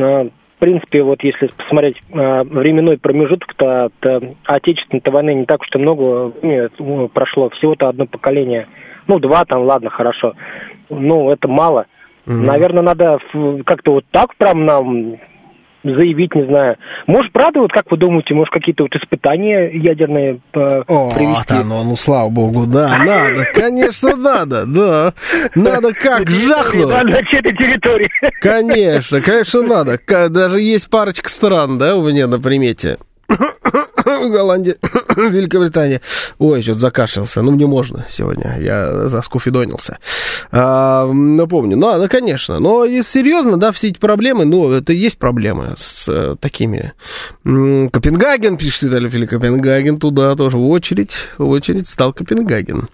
в принципе, вот если посмотреть э, временной промежуток-то от э, Отечественной войны не так уж и много э, прошло, всего-то одно поколение. Ну, два там, ладно, хорошо. Ну, это мало. Mm-hmm. Наверное, надо как-то вот так прям нам заявить, не знаю. Может, правда, вот как вы думаете, может, какие-то вот испытания ядерные э, О, привести? О, ну, ну, слава богу, да, надо, конечно, надо, да. Надо как жахнуть. На этой территории. Конечно, конечно, надо. Даже есть парочка стран, да, у меня на примете. Голландия, Великобритания. Ой, что-то закашлялся. Ну, мне можно сегодня. Я заскуфидонился. А, напомню. Ну, да, конечно. Но если серьезно, да, все эти проблемы, ну, это и есть проблемы с а, такими. Копенгаген, пишет Виталий Фили, Копенгаген, туда тоже в очередь, в очередь стал Копенгаген.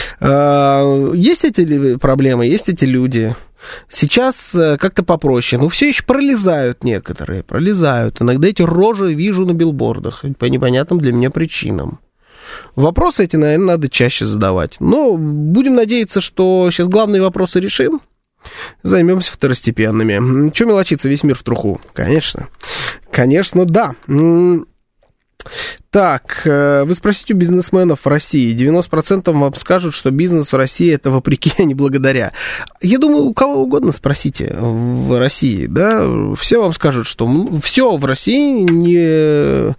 А, есть эти проблемы, есть эти люди. Сейчас как-то попроще, но все еще пролезают некоторые, пролезают. Иногда эти рожи вижу на билбордах по непонятным для меня причинам. Вопросы эти, наверное, надо чаще задавать. Но будем надеяться, что сейчас главные вопросы решим. Займемся второстепенными. Че мелочиться, весь мир в труху? Конечно. Конечно, да. Так, вы спросите у бизнесменов в России, девяносто процентов вам скажут, что бизнес в России это вопреки, а не благодаря. Я думаю, у кого угодно спросите в России, да, все вам скажут, что все в России не...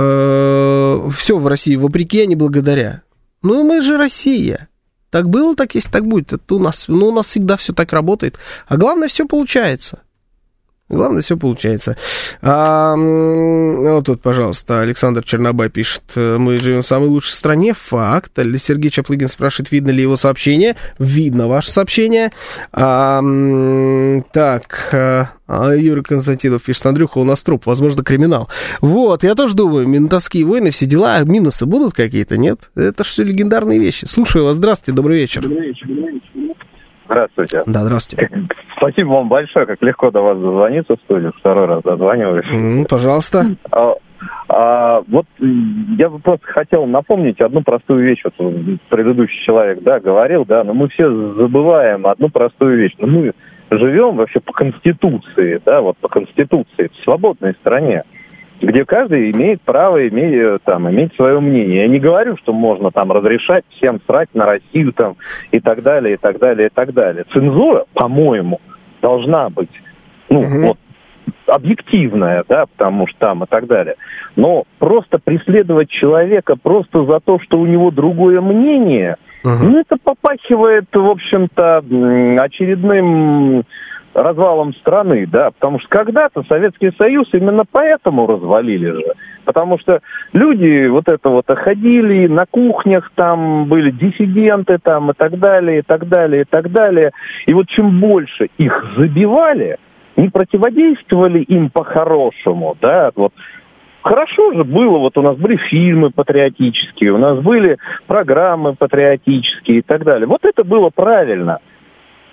Э, все в России вопреки, а не благодаря. Ну, мы же Россия. Так было, так есть, так будет. Это у нас, ну, у нас всегда все так работает. А главное, все получается. Главное, все получается. А, вот тут, пожалуйста, Александр Чернобай пишет, мы живем в самой лучшей стране, факт. Сергей Чаплыгин спрашивает, видно ли его сообщение. Видно ваше сообщение. А, так, а, Юрий Константинов пишет, Андрюха, у нас труп, возможно, криминал. Вот, я тоже думаю, ментовские войны, все дела, минусы будут какие-то, нет? Это же все легендарные вещи. Слушаю вас, здравствуйте, добрый вечер. Добрый вечер. Здравствуйте. Да, здравствуйте. Спасибо вам большое, как легко до вас дозвониться в студию. Второй раз дозваниваюсь. Mm, пожалуйста. А, а, вот я бы просто хотел напомнить одну простую вещь. Вот предыдущий человек, да, говорил, да, но мы все забываем одну простую вещь. Но мы живем вообще по Конституции, да, вот по Конституции, в свободной стране, где каждый имеет право иметь, там, иметь свое мнение. Я не говорю, что можно там разрешать всем срать на Россию там, и так далее, и так далее, и так далее. Цензура, по-моему, должна быть, ну, угу. вот, объективная, да, потому что там и так далее. Но просто преследовать человека просто за то, что у него другое мнение, угу. ну, это попахивает, в общем-то, очередным развалом страны, да, потому что когда-то Советский Союз именно поэтому развалили же, потому что люди вот это вот ходили на кухнях, там были диссиденты там и так далее, и так далее, и так далее, и вот чем больше их забивали, не противодействовали им по-хорошему, да, вот хорошо же было, вот у нас были фильмы патриотические, у нас были программы патриотические и так далее, вот это было правильно.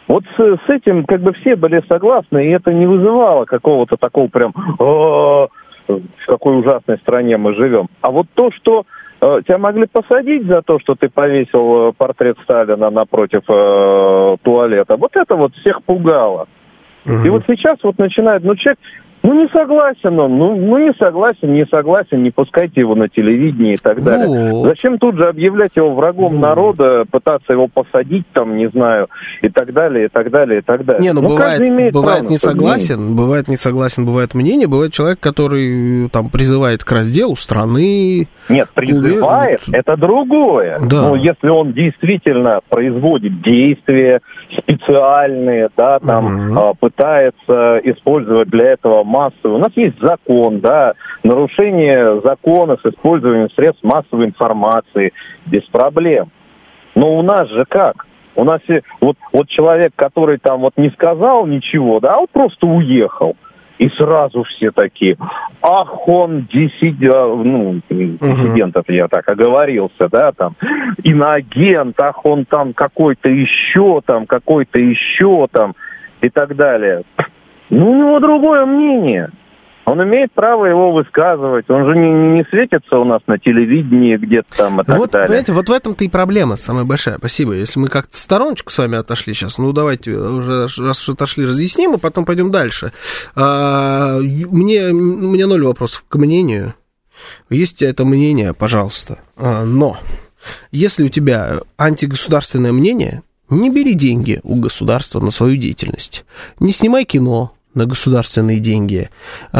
Вот с, с этим как бы все были согласны, и это не вызывало какого-то такого прям «в какой ужасной стране мы живем». А вот то, что э, тебя могли посадить за то, что ты повесил портрет Сталина напротив э, туалета, вот это вот всех пугало. Угу. И вот сейчас вот начинает, ну человек, ну не согласен он, ну, ну не согласен, не согласен, не пускайте его на телевидении и так далее. Вот. Зачем тут же объявлять его врагом вот. народа, пытаться его посадить там, не знаю, и так далее, и так далее, и так далее. Не, ну, ну бывает, бывает не согласен, мнение. бывает не согласен, бывает мнение, бывает человек, который там призывает к разделу страны. Нет, призывает, ну, это другое. Да. Но если он действительно производит действия специальные, да, там, угу. пытается использовать для этого массовые. У нас есть закон, да, нарушение закона с использованием средств массовой информации без проблем. Но у нас же как? У нас вот, вот человек, который там вот не сказал ничего, да, он просто уехал. И сразу все такие, ах, он диссидент, ну, диссидентов, uh-huh. я так оговорился, да, там, иноагент, ах, он там какой-то еще, там, какой-то еще, там, и так далее. Ну, у него другое мнение. Он имеет право его высказывать. Он же не, не светится у нас на телевидении где-то там и так вот, далее. Понимаете, вот в этом-то и проблема самая большая. Спасибо. Если мы как-то в стороночку с вами отошли сейчас, ну, давайте уже, раз уж отошли, разъясним, и потом пойдем дальше. А, мне, у меня ноль вопросов к мнению. Есть у тебя это мнение, пожалуйста. А, но если у тебя антигосударственное мнение, не бери деньги у государства на свою деятельность. Не снимай кино на государственные деньги,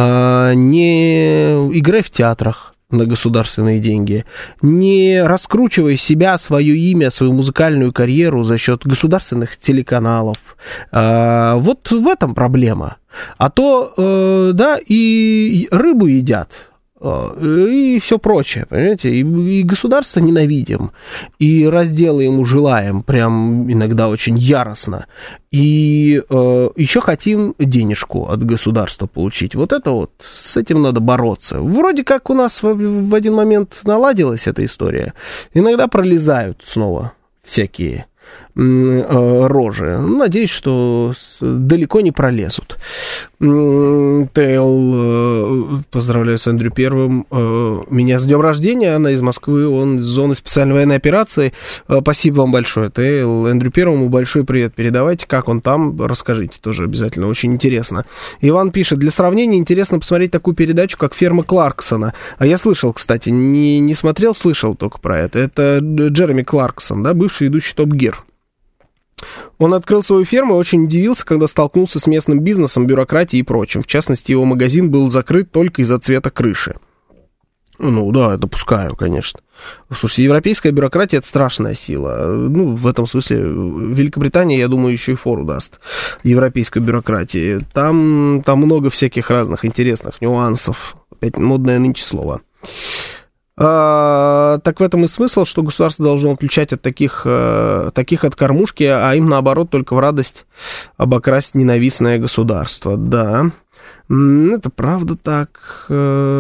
не играй в театрах на государственные деньги, не раскручивай себя, свое имя, свою музыкальную карьеру за счет государственных телеканалов. Вот в этом проблема. А то, да, и рыбу едят, и все прочее, понимаете, и, и государство ненавидим, и разделы ему желаем, прям иногда очень яростно, и э, еще хотим денежку от государства получить. Вот это вот, с этим надо бороться. Вроде как у нас в, в один момент наладилась эта история, иногда пролезают снова всякие рожи. Надеюсь, что далеко не пролезут. Тейл, поздравляю с Эндрю Первым. Меня с днем рождения. Она из Москвы, он из зоны специальной военной операции. Спасибо вам большое, Тейл. Эндрю Первому большой привет передавайте. Как он там, расскажите тоже обязательно. Очень интересно. Иван пишет, для сравнения интересно посмотреть такую передачу, как «Ферма Кларксона». А я слышал, кстати, не, не смотрел, слышал только про это. Это Джереми Кларксон, да, бывший ведущий Топ Гир. Он открыл свою ферму и очень удивился, когда столкнулся с местным бизнесом, бюрократией и прочим. В частности, его магазин был закрыт только из-за цвета крыши. Ну да, я допускаю, конечно. Слушайте, европейская бюрократия — это страшная сила. Ну, в этом смысле Великобритания, я думаю, еще и фору даст европейской бюрократии. Там, там много всяких разных интересных нюансов. Опять модное нынче слово. А, так в этом и смысл, что государство должно отключать от таких, а, таких от кормушки, а им, наоборот, только в радость обокрасть ненавистное государство. Да, это правда так.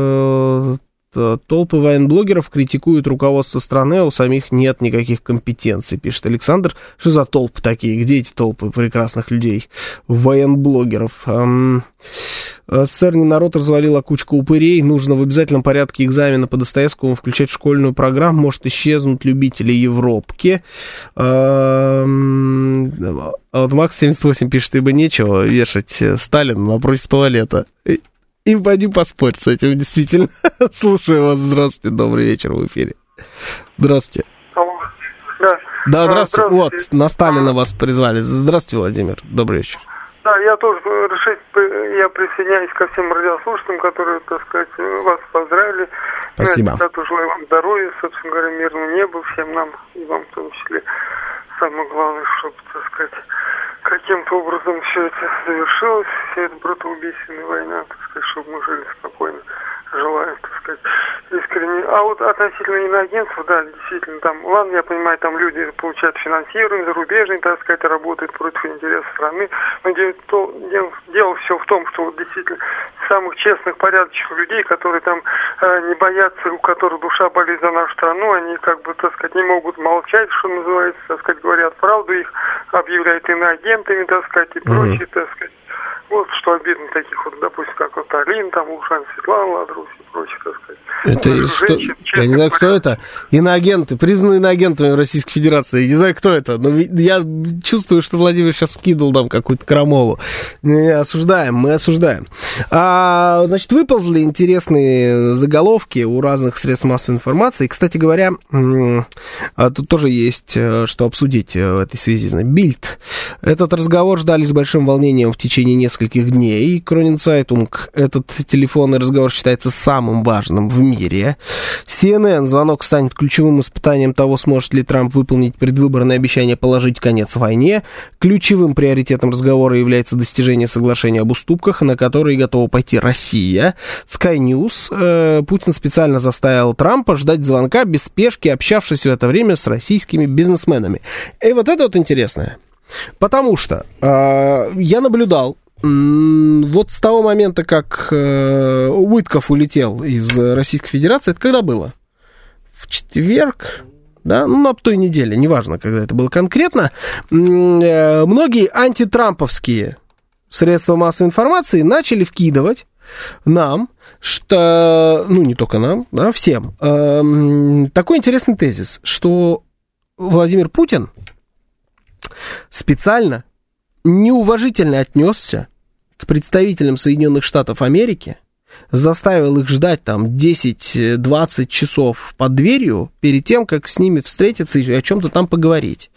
Толпы военблогеров критикуют руководство страны, а у самих нет никаких компетенций, пишет Александр. Что за толпы такие? Где эти толпы прекрасных людей, военблогеров? СССР не народ развалила кучку упырей. Нужно в обязательном порядке экзамена по Достоевскому включать в школьную программу. Может исчезнуть любители Европки. А вот Макс семьдесят восемь пишет, ибо нечего вешать Сталина напротив туалета. И пойди поспорь с этим, действительно. Слушаю вас. Здравствуйте, добрый вечер в эфире. Здравствуйте. Алло. Да, да здравствуйте. Вот, на Сталина вас призвали. Здравствуйте, Владимир. Добрый вечер. Да, я тоже решить, я присоединяюсь ко всем радиослушателям, которые, так сказать, вас поздравили. Спасибо. Я тоже желаю вам здоровья, собственно говоря, мирного неба, всем нам, и вам в том числе. Самое главное, чтобы, так сказать, каким-то образом все это завершилось, вся эта братоубийственная война, так сказать, чтобы мы жили спокойно. желаю, так сказать, искренне. А вот относительно иноагентства, да, действительно, там, ладно, я понимаю, там люди получают финансирование зарубежное, так сказать, работают против интересов страны, но дело, то, дело, дело все в том, что вот действительно самых честных, порядочных людей, которые там э, не боятся, у которых душа болит за нашу страну, они, как бы, так сказать, не могут молчать, что называется, так сказать, говорят правду, их объявляют иноагентами, так сказать, и прочее, mm-hmm. так сказать. Вот что обидно таких вот, допустим, как вот Алина, там, Лушан, Светлана Ладрус и прочее, так сказать. Это ну, что? Женщин, Я не знаю, кто это. Иноагенты, признанные иноагентами в Российской Федерации. Я не знаю, кто это. Но я чувствую, что Владимир сейчас вкинул нам какую-то крамолу. Не, осуждаем, мы осуждаем. А, значит, выползли интересные заголовки у разных средств массовой информации. Кстати говоря, тут тоже есть что обсудить в этой связи. Бильд. Этот разговор ждали с большим волнением в течение нескольких дней. Кроненцайтунг. Этот телефонный разговор считается самым важным в мире. си эн эн. Звонок станет ключевым испытанием того, сможет ли Трамп выполнить предвыборное обещание положить конец войне. Ключевым приоритетом разговора является достижение соглашения об уступках, на которые готова пойти Россия. Sky News. Э, Путин специально заставил Трампа ждать звонка без спешки, общавшись в это время с российскими бизнесменами. И вот это вот интересное. Потому что э, я наблюдал вот с того момента, как э, Уитков улетел из Российской Федерации, это когда было? В четверг, да, ну, на той неделе, неважно, когда это было конкретно, э, многие антитрамповские средства массовой информации начали вкидывать нам, что, ну, не только нам, да, всем, э, такой интересный тезис, что Владимир Путин специально неуважительно отнесся к представителям Соединенных Штатов Америки, заставил их ждать там десять-двадцать часов под дверью перед тем, как с ними встретиться и о чем-то там поговорить.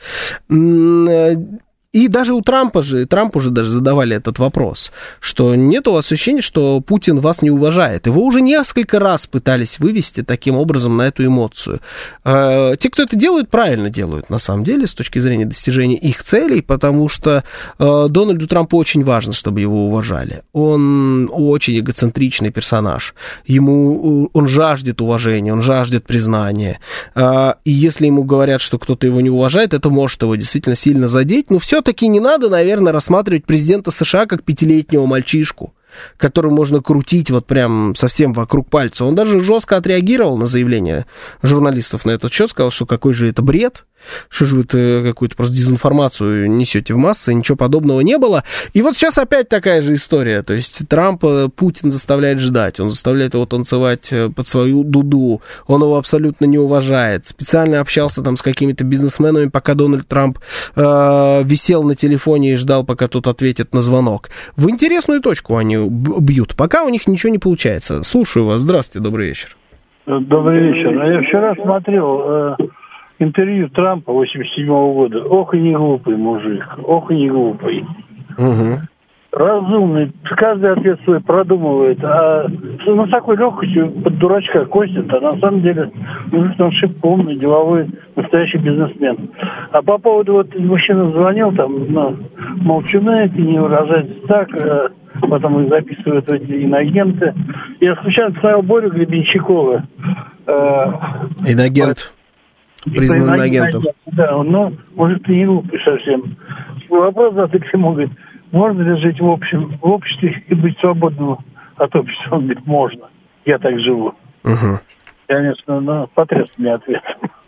И даже у Трампа же, Трампу же даже задавали этот вопрос, что нет у вас ощущения, что Путин вас не уважает. Его уже несколько раз пытались вывести таким образом на эту эмоцию. Те, кто это делают, правильно делают, на самом деле, с точки зрения достижения их целей, потому что Дональду Трампу очень важно, чтобы его уважали. Он очень эгоцентричный персонаж. Ему, он жаждет уважения, он жаждет признания. И если ему говорят, что кто-то его не уважает, это может его действительно сильно задеть. Но все все-таки не надо, наверное, рассматривать президента США как пятилетнего мальчишку, который можно крутить вот прям совсем вокруг пальца. Он даже жестко отреагировал на заявление журналистов на этот счет, сказал, что какой же это бред, что же вы какую-то просто дезинформацию несете в массы, ничего подобного не было. И вот сейчас опять такая же история, то есть Трампа Путин заставляет ждать, он заставляет его танцевать под свою дуду, он его абсолютно не уважает, специально общался там с какими-то бизнесменами, пока Дональд Трамп э, висел на телефоне и ждал, пока тот ответит на звонок. В интересную точку они бьют, пока у них ничего не получается. Слушаю вас, здравствуйте, добрый вечер. Добрый вечер. Я вчера смотрел э, интервью Трампа восемьдесят седьмого года. Ох и не глупый мужик, ох и не глупый. Угу. Разумный, каждый ответ свой продумывает. А ну, с такой легкостью под дурачка косит, а на самом деле мужик там шибко умный, деловой, настоящий бизнесмен. А по поводу, вот мужчина звонил, там, ну, молчуны, ты не выражайся так, э, потом их записывают эти инагенты. Я случайно посмотрел Борю Гребенщикова. Э, Инагент. Признан инагентом. Да, но, может, ты не глупый совсем. Вопрос задать ему, говорит, можно ли жить в, общем, в обществе и быть свободным от общества? Он говорит, можно. Я так живу. Угу. Конечно, но потрясный ответ.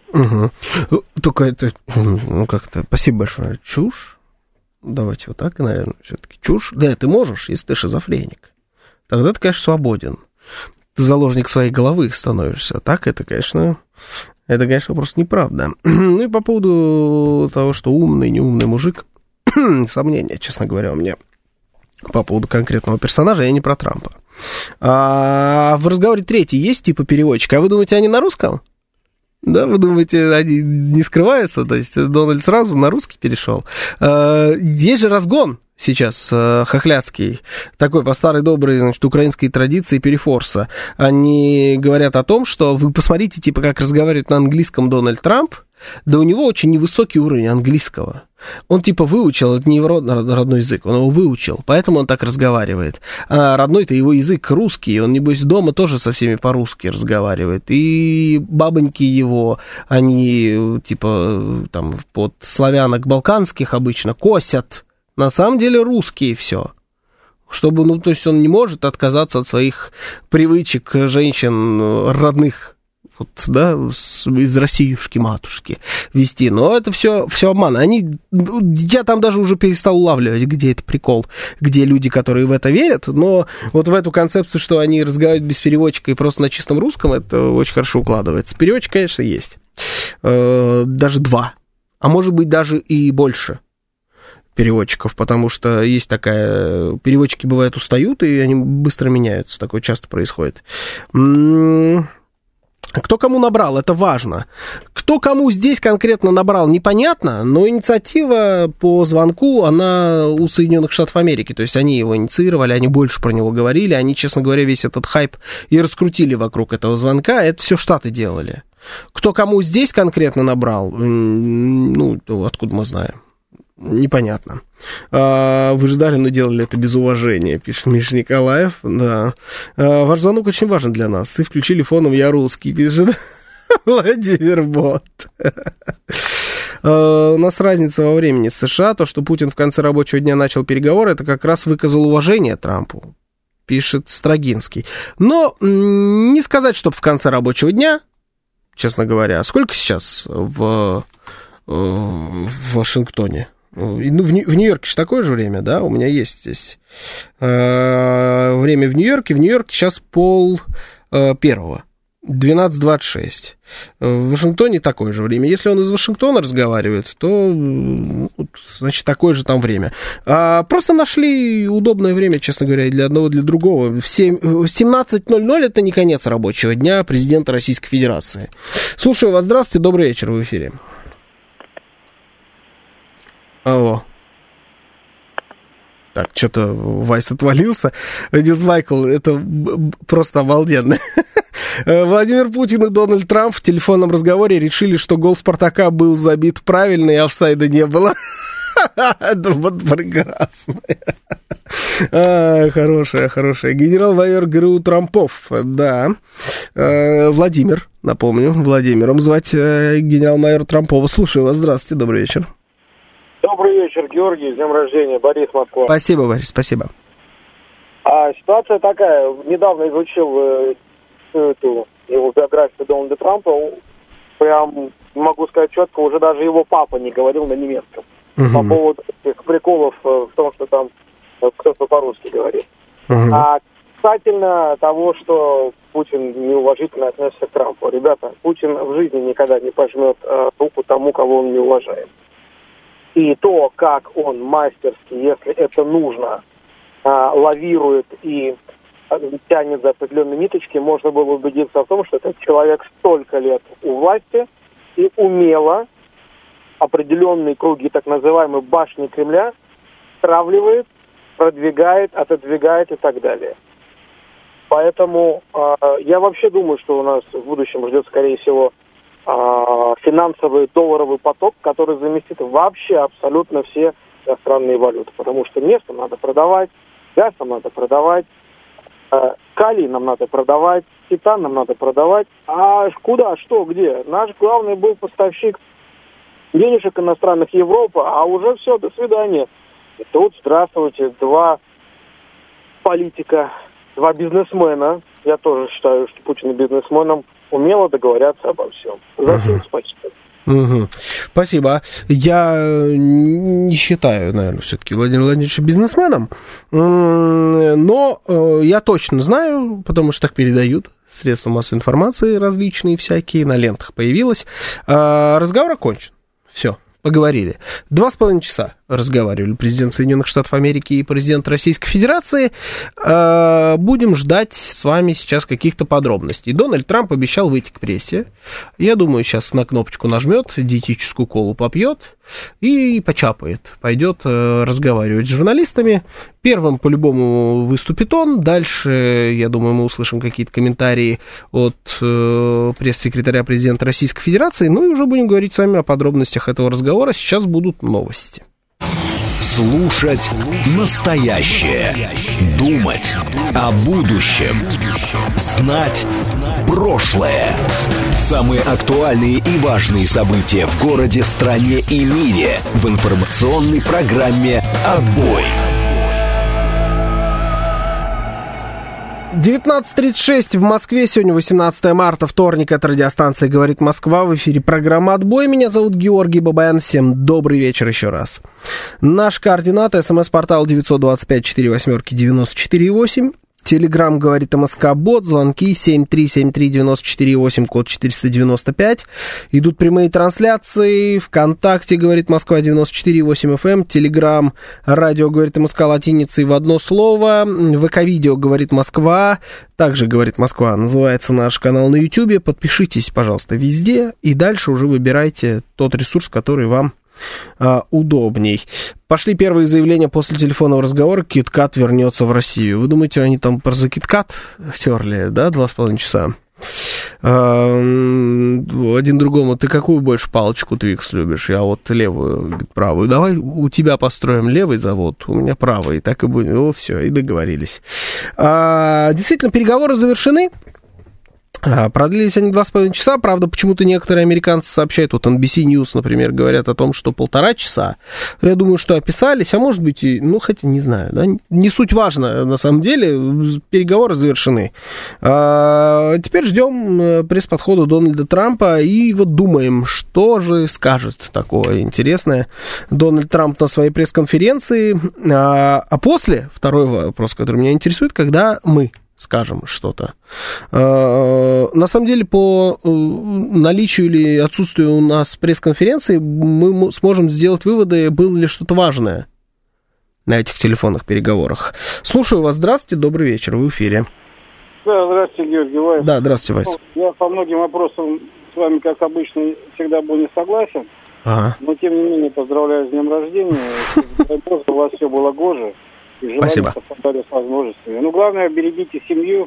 Угу. Только это, ну, как-то, спасибо большое. Чушь. Давайте вот так, наверное, все-таки чушь. Да, ты можешь, если ты шизофреник. Тогда ты, конечно, свободен. Ты заложник своей головы становишься. А так это, конечно, это, конечно, просто неправда. Ну и по поводу того, что умный, неумный мужик, сомнения, честно говоря, у меня по поводу конкретного персонажа, я не про Трампа. А в разговоре третий есть типа переводчика. А вы думаете, они на русском? Да, вы думаете, они не скрываются? То есть Дональд сразу на русский перешел. Есть же разгон сейчас хохляцкий, такой по старой доброй, значит, украинской традиции перефорса. Они говорят о том, что вы посмотрите, типа, как разговаривает на английском Дональд Трамп, да у него очень невысокий уровень английского. Он типа выучил, это не его родной язык, он его выучил, поэтому он так разговаривает. А родной-то его язык русский, он, небось, дома тоже со всеми по-русски разговаривает. И бабоньки его, они типа там под славянок балканских обычно косят. На самом деле русские все. Чтобы, ну, то есть он не может отказаться от своих привычек женщин родных. Вот, да, из Россиюшки-матушки вести. Но это все, все обман. Они, я там даже уже перестал улавливать, где это прикол, где люди, которые в это верят. Но вот в эту концепцию, что они разговаривают без переводчика и просто на чистом русском, это очень хорошо укладывается. Переводчик, конечно, есть. Даже два. А может быть, даже и больше переводчиков, потому что есть такая... Переводчики, бывают, устают, и они быстро меняются. Такое часто происходит. Кто кому набрал, это важно. Кто кому здесь конкретно набрал, непонятно, но инициатива по звонку, она у Соединенных Штатов Америки. То есть они его инициировали, они больше про него говорили, они, честно говоря, весь этот хайп и раскрутили вокруг этого звонка. Это все Штаты делали. Кто кому здесь конкретно набрал, ну, откуда мы знаем? Непонятно. А, вы ждали, но делали это без уважения, пишет Миша Николаев. Да. А, ваш звонок очень важен для нас. И включили фоном «Я русский», пишет Владимир Бот. А, у нас разница во времени с США. То, что Путин в конце рабочего дня начал переговоры, это как раз выказал уважение Трампу, пишет Строгинский. Но не сказать, чтобы в конце рабочего дня, честно говоря. Сколько сейчас в, в Вашингтоне? Ну, в Нью-Йорке же такое же время, да, у меня есть здесь э, время в Нью-Йорке. В Нью-Йорке сейчас пол э, первого, двенадцать двадцать шесть. В Вашингтоне такое же время. Если он из Вашингтона разговаривает, то, значит, такое же там время. А, просто нашли удобное время, честно говоря, и для одного, и для другого. В семнадцать ноль ноль это не конец рабочего дня президента Российской Федерации. Слушаю вас, здравствуйте, добрый вечер, в эфире. Алло. Так, что-то Вайс отвалился. Дилс Майкл, это просто обалденно. Владимир Путин и Дональд Трамп в телефонном разговоре решили, что гол Спартака был забит правильно и офсайда не было. Это вот прекрасно. А, хорошая, хорошая. Генерал-майор ГРУ Трампов, да. Владимир, напомню, Владимиром звать генерал-майор Трампова. Слушаю вас, здравствуйте, добрый вечер. Добрый вечер, Георгий, с днем рождения, Борис, Москва. Спасибо, Борис, спасибо. А, ситуация такая, недавно изучил э, эту его биографию Дональда Трампа, прям могу сказать четко, уже даже его папа не говорил на немецком. Uh-huh. По поводу этих приколов э, в том, что там э, кто-то по-русски говорит. Uh-huh. А касательно того, что Путин неуважительно относится к Трампу. Ребята, Путин в жизни никогда не пожмет э, руку тому, кого он не уважает. И то, как он мастерски, если это нужно, лавирует и тянет за определенные ниточки, можно было убедиться в том, что этот человек столько лет у власти и умело определенные круги так называемой башни Кремля стравливает, продвигает, отодвигает и так далее. Поэтому э, я вообще думаю, что у нас в будущем ждет, скорее всего, финансовый долларовый поток, который заместит вообще абсолютно все иностранные валюты. Потому что нефть нам надо продавать, газ нам надо продавать, калий нам надо продавать, титан нам надо продавать. А куда, что, где? Наш главный был поставщик денежек иностранных Европа, а уже все, до свидания. И тут, здравствуйте, два политика, два бизнесмена. Я тоже считаю, что Путин бизнесменом умело договорятся обо всем. За всем спасибо. Угу. Спасибо. Я не считаю, наверное, все-таки Владимира Владимировича бизнесменом, но я точно знаю, потому что так передают средства массовой информации различные всякие, на лентах появилось. Разговор окончен. Все. Поговорили. Два с половиной часа разговаривали президент Соединенных Штатов Америки и президент Российской Федерации. Будем ждать с вами сейчас каких-то подробностей. Дональд Трамп обещал выйти к прессе. Я думаю, сейчас на кнопочку нажмет, диетическую колу попьет и почапает. Пойдет разговаривать с журналистами Первым, по-любому, выступит он. Дальше, я думаю, мы услышим какие-то комментарии от э, пресс-секретаря президента Российской Федерации. Ну и уже будем говорить с вами о подробностях этого разговора. Сейчас будут новости. Слушать настоящее. Думать о будущем. Знать прошлое. Самые актуальные и важные события в городе, стране и мире в информационной программе «Отбой». девятнадцать тридцать шесть в Москве. Сегодня восемнадцатое марта, вторник. Это радиостанция «Говорит Москва». В эфире программа «Отбой». Меня зовут Георгий Бабаян. Всем добрый вечер еще раз. Наш координат: смс-портал девять два пять четыре восемь девяносто четыре восемь. Телеграм «Говорит МСК Бот», звонки семь три семь три девяносто четыре восемь, код четыреста девяносто пять. Идут прямые трансляции. ВКонтакте «Говорит Москва» девяносто четыре восемь эф эм. Телеграм «Радио Говорит МСК» латиницей в одно слово. ВК-видео «Говорит Москва». Также «Говорит Москва» называется наш канал на Ютьюбе. Подпишитесь, пожалуйста, везде. И дальше уже выбирайте тот ресурс, который вам а, удобней. Пошли первые заявления после телефонного разговора. KitKat вернется в Россию. Вы думаете, они там про за KitKat терли, да, два с половиной часа? А, один другому: ты какую больше палочку Твикс любишь? Я вот левую, правую. Давай у тебя построим левый завод, у меня правый. И так и будет. О, все, и договорились. А, действительно, переговоры завершены. Продлились они два с половиной часа. Правда, почему-то некоторые американцы сообщают, вот эн би си News, например, говорят о том, что полтора часа. Я думаю, что описались, а может быть и, ну, хотя не знаю, да, не суть важно, на самом деле, переговоры завершены. А теперь ждем пресс-подхода Дональда Трампа и вот думаем, что же скажет такое интересное Дональд Трамп на своей пресс-конференции. А, а после, второй вопрос, который меня интересует, когда мы скажем что-то. На самом деле, по наличию или отсутствию у нас пресс-конференции мы сможем сделать выводы, было ли что-то важное на этих телефонных переговорах. Слушаю вас. Здравствуйте, добрый вечер, вы в эфире. Да, здравствуйте, Георгий Вайс. Да, здравствуйте, Вайс. Я по многим вопросам с вами, как обычно, всегда был не согласен. Ага. Но, тем не менее, поздравляю с днем рождения. Дай Бог, у вас все было гоже. И спасибо. С возможностями. Ну, главное, берегите семью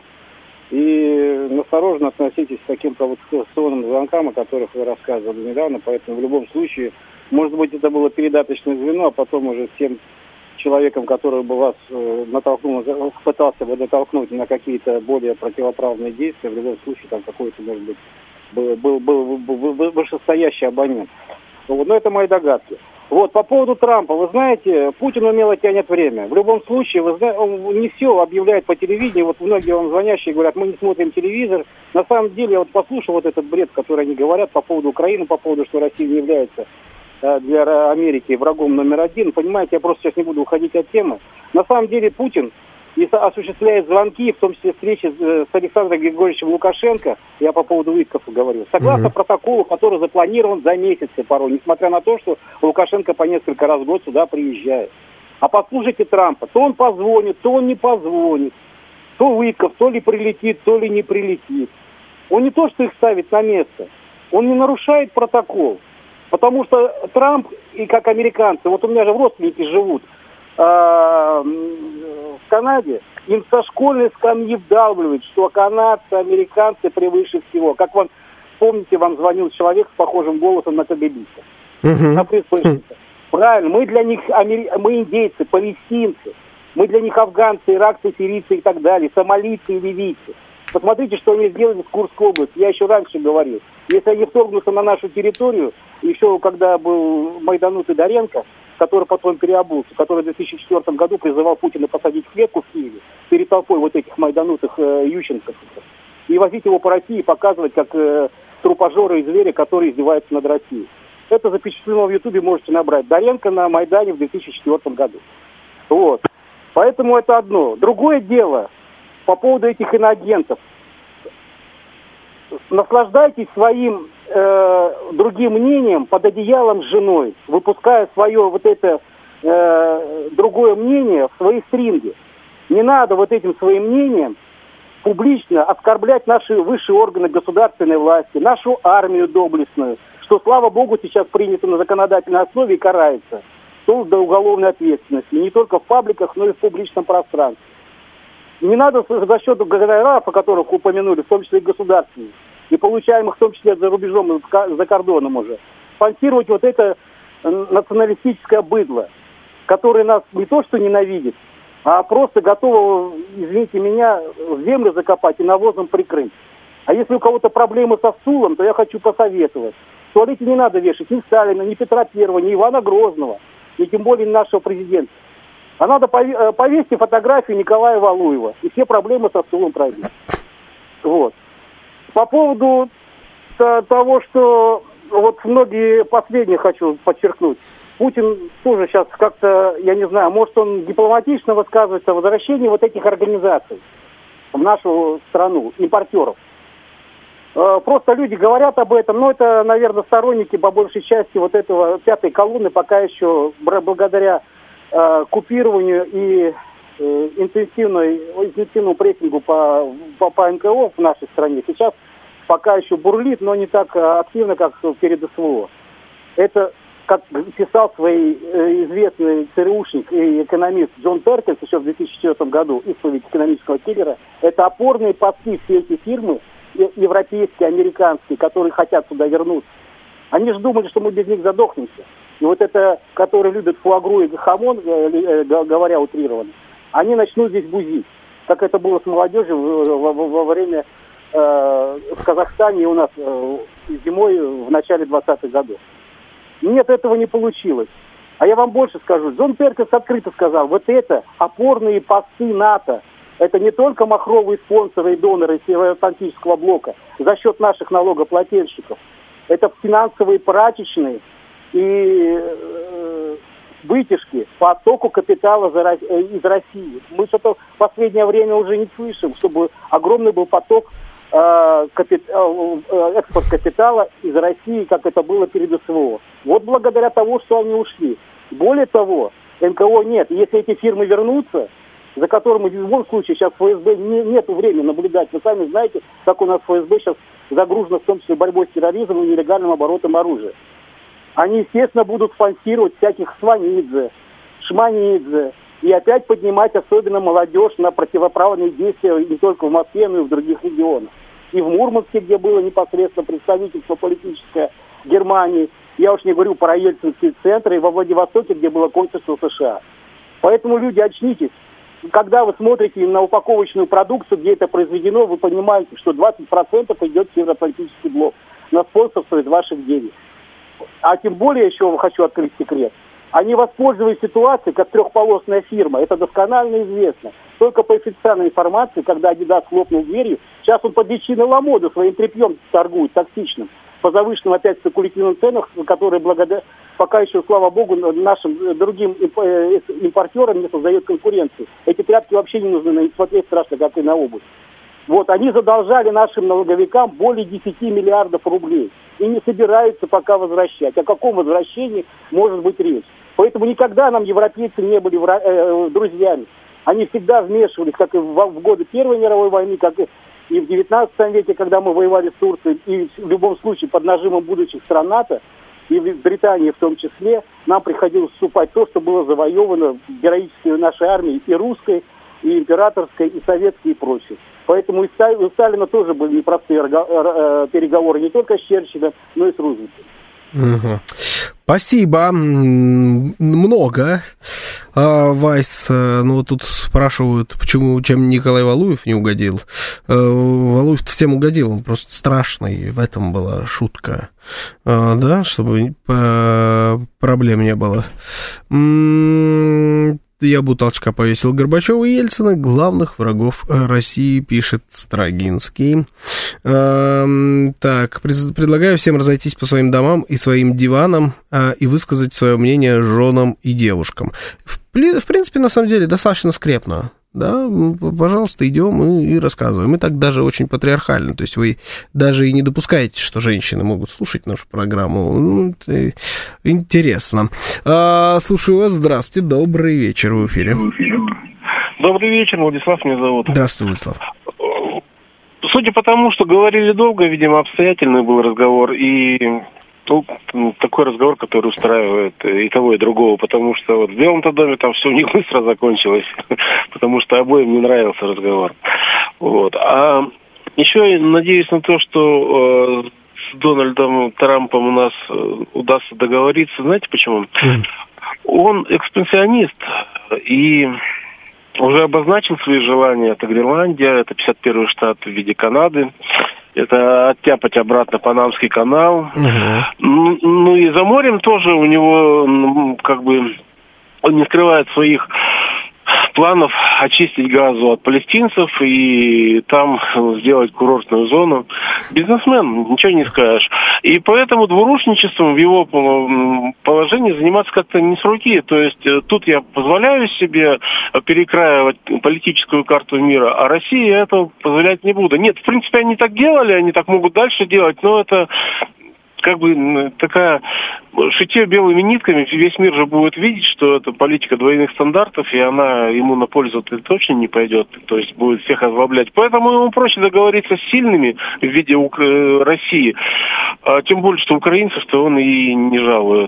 и настороженно относитесь к таким провокационным звонкам, о которых вы рассказывали недавно. Поэтому в любом случае, может быть, это было передаточное звено, а потом уже с тем человеком, который бы вас э, натолкнул, пытался бы натолкнуть на какие-то более противоправные действия, в любом случае, там какой-то, может быть, был, был, был, был, был вышестоящий абонент. Вот, но это мои догадки. Вот, по поводу Трампа, вы знаете, Путин умело тянет время. В любом случае, вы знаете, он не все объявляет по телевидению. Вот многие вам звонящие говорят, мы не смотрим телевизор. На самом деле, я вот послушал вот этот бред, который они говорят по поводу Украины, по поводу, что Россия не является э, для Америки врагом номер один. Понимаете, я просто сейчас не буду уходить от темы. На самом деле, Путин и осуществляет звонки, в том числе встречи с Александром Григорьевичем Лукашенко, я по поводу Виткофа говорю, согласно mm-hmm. протоколу, который запланирован за месяцы порой, несмотря на то, что Лукашенко по несколько раз в год сюда приезжает. А послушайте Трампа, то он позвонит, то он не позвонит, то Виткоф то ли прилетит, то ли не прилетит. Он не то, что их ставит на место, он не нарушает протокол, потому что Трамп, и как американцы, вот у меня же родственники живут, в Канаде, им со школьной скамьи вдалбливают, что канадцы, американцы превыше всего. Как вам, помните, вам звонил человек с похожим голосом на КГБиста. Uh-huh. На uh-huh. Правильно, мы для них, мы индейцы, палестинцы, мы для них афганцы, иракцы, сирийцы и так далее, сомалийцы и ливийцы. Посмотрите, что они сделали в Курской области. Я еще раньше говорил. Если они вторгнутся на нашу территорию, еще когда был Майданут Идоренко, который потом переобулся, который в две тысячи четвёртом году призывал Путина посадить в клетку в Киеве перед толпой вот этих майданутых э, ющенцев и возить его по России и показывать как э, трупожоры и звери, которые издеваются над Россией. Это запечатлено в Ютубе, можете набрать. Доренко на Майдане в две тысячи четвёртом году. Вот. Поэтому это одно. Другое дело по поводу этих иноагентов. Наслаждайтесь своим э, другим мнением под одеялом с женой, выпуская свое вот это э, другое мнение в свои стринги. Не надо вот этим своим мнением публично оскорблять наши высшие органы государственной власти, нашу армию доблестную, что, слава богу, сейчас принято на законодательной основе и карается. то до уголовной ответственности. Не только в пабликах, но и в публичном пространстве. Не надо за счет гонораров, о которых упомянули, в том числе и государственных, и получаемых в том числе за рубежом, за кордоном уже, спонсировать вот это националистическое быдло, которое нас не то что ненавидит, а просто готово, извините меня, в землю закопать и навозом прикрыть. А если у кого-то проблемы со стулом, то я хочу посоветовать. В туалете не надо вешать ни Сталина, ни Петра Первого, ни Ивана Грозного, и тем более нашего президента. А надо повесить фотографию Николая Валуева, и все проблемы со стулом пройдут. Вот. По поводу того, что вот многие последние хочу подчеркнуть. Путин тоже сейчас как-то, я не знаю, может он дипломатично высказывается о возвращении вот этих организаций в нашу страну, импортеров. Просто люди говорят об этом, но это, наверное, сторонники по большей части вот этого пятой колонны, пока еще благодаря э, купированию и э, интенсивной, интенсивному прессингу по, по, по эн ка о в нашей стране сейчас пока еще бурлит, но не так активно, как перед эс вэ о. Это, как писал свой э, известный ЦРУшник и экономист Джон Перкинс еще в две тысячи четвёртом году, исповедь экономического киллера, это опорные посты все эти фирмы, европейские, американские, которые хотят сюда вернуться. Они же думали, что мы без них задохнемся. И вот это, которые любят фуагру и хамон, говоря утрированно, они начнут здесь бузить. Как это было с молодежью во, во, во время э, в Казахстане и у нас э, зимой в начале двадцатых годов. Нет, этого не получилось. А я вам больше скажу. Джон Перкинс открыто сказал, вот это опорные посты НАТО. Это не только махровые спонсоры и доноры Североатлантического блока за счет наших налогоплательщиков. Это финансовые прачечные и э, вытяжки по оттоку капитала за, э, из России. Мы что-то в последнее время уже не слышим, чтобы огромный был поток э, капит, э, экспорт капитала из России, как это было перед эс вэ о. Вот благодаря тому, что они ушли. Более того, эн ка о нет. Если эти фирмы вернутся, за которыми в любом случае сейчас эф эс бэ не, нет времени наблюдать. Вы сами знаете, как у нас эф эс бэ сейчас загружено, в том числе борьбой с терроризмом и нелегальным оборотом оружия. Они, естественно, будут спонсировать всяких Сванидзе, Шманидзе и опять поднимать особенно молодежь на противоправные действия не только в Москве, но и в других регионах. И в Мурманске, где было непосредственно представительство политическое Германии, я уж не говорю про Ельцинские центры, и во Владивостоке, где было консульство США. Поэтому, люди, очнитесь. Когда вы смотрите на упаковочную продукцию, где это произведено, вы понимаете, что двадцать процентов идет в Североатлантический блок на спонсорство из ваших денег. А тем более, еще хочу открыть секрет, они воспользовались ситуацией, как трехполосная фирма, это досконально известно. Только по официальной информации, когда Adidas хлопнул дверью, сейчас он под личиной Ламоды своим тряпьем торгует, токсичным, по завышенным опять спекулятивным ценам, которые благодаря, пока еще, слава богу, нашим другим импортерам не создает конкуренции. Эти тряпки вообще не нужны, на них смотреть страшно, как и на обувь. Вот, они задолжали нашим налоговикам более десять миллиардов рублей и не собираются пока возвращать. О каком возвращении может быть речь? Поэтому никогда нам европейцы не были вра- э, друзьями. Они всегда вмешивались, как и в, в годы Первой мировой войны, как и, и в девятнадцатом веке, когда мы воевали с Турцией, и в любом случае под нажимом будущих стран НАТО, и в Британии в том числе, нам приходилось вступать в то, что было завоевано героической нашей армией, и русской, и императорской, и советской, и прочей. Поэтому и у Сталина тоже были непростые переговоры не только с Черчиллем, но и с Рузвельтом. Угу. Спасибо. Много. А, Вайс, ну вот тут спрашивают, почему, чем Николай Валуев не угодил. Валуев всем угодил, он просто страшный, в этом была шутка. А, да, чтобы проблем не было. Я бы толчка повесил Горбачева и Ельцина, главных врагов России, пишет Строгинский. Эм, так, пред, предлагаю всем разойтись по своим домам и своим диванам э, и высказать свое мнение женам и девушкам. В, в принципе, на самом деле, достаточно скрепно. Да, пожалуйста, идем и, и рассказываем. И так даже очень патриархально. То есть вы даже и не допускаете, что женщины могут слушать нашу программу. Ну, это интересно. А, слушаю вас. Здравствуйте. Добрый вечер в эфире. Добрый вечер. Владислав меня зовут. Здравствуй, Владислав. Судя по тому, что говорили долго, видимо, обстоятельный был разговор. И ну, такой разговор, который устраивает и того, и другого, потому что вот в Белом-то доме там все у них быстро закончилось, потому что обоим не нравился разговор. Вот. А еще я надеюсь на то, что э, с Дональдом Трампом у нас удастся договориться. Знаете почему? Mm. Он экспансионист и уже обозначил свои желания. Это Гренландия, это пятьдесят первый штат в виде Канады. Это оттяпать обратно Панамский канал. Uh-huh. Ну, ну и за морем тоже у него, ну, как бы, он не скрывает своих планов очистить газу от палестинцев и там сделать курортную зону. Бизнесмен, ничего не скажешь. И поэтому двурушничеством в его положении заниматься как-то не с руки. То есть тут я позволяю себе перекраивать политическую карту мира, а России этого позволять не буду. Нет, в принципе, они так делали, они так могут дальше делать, но это как бы такая шитье белыми нитками. Весь мир же будет видеть, что это политика двойных стандартов, и она ему на пользу точно не пойдет, то есть будет всех озлоблять. Поэтому ему проще договориться с сильными в виде Укра- России, а тем более, что украинцев-то он и не жалует.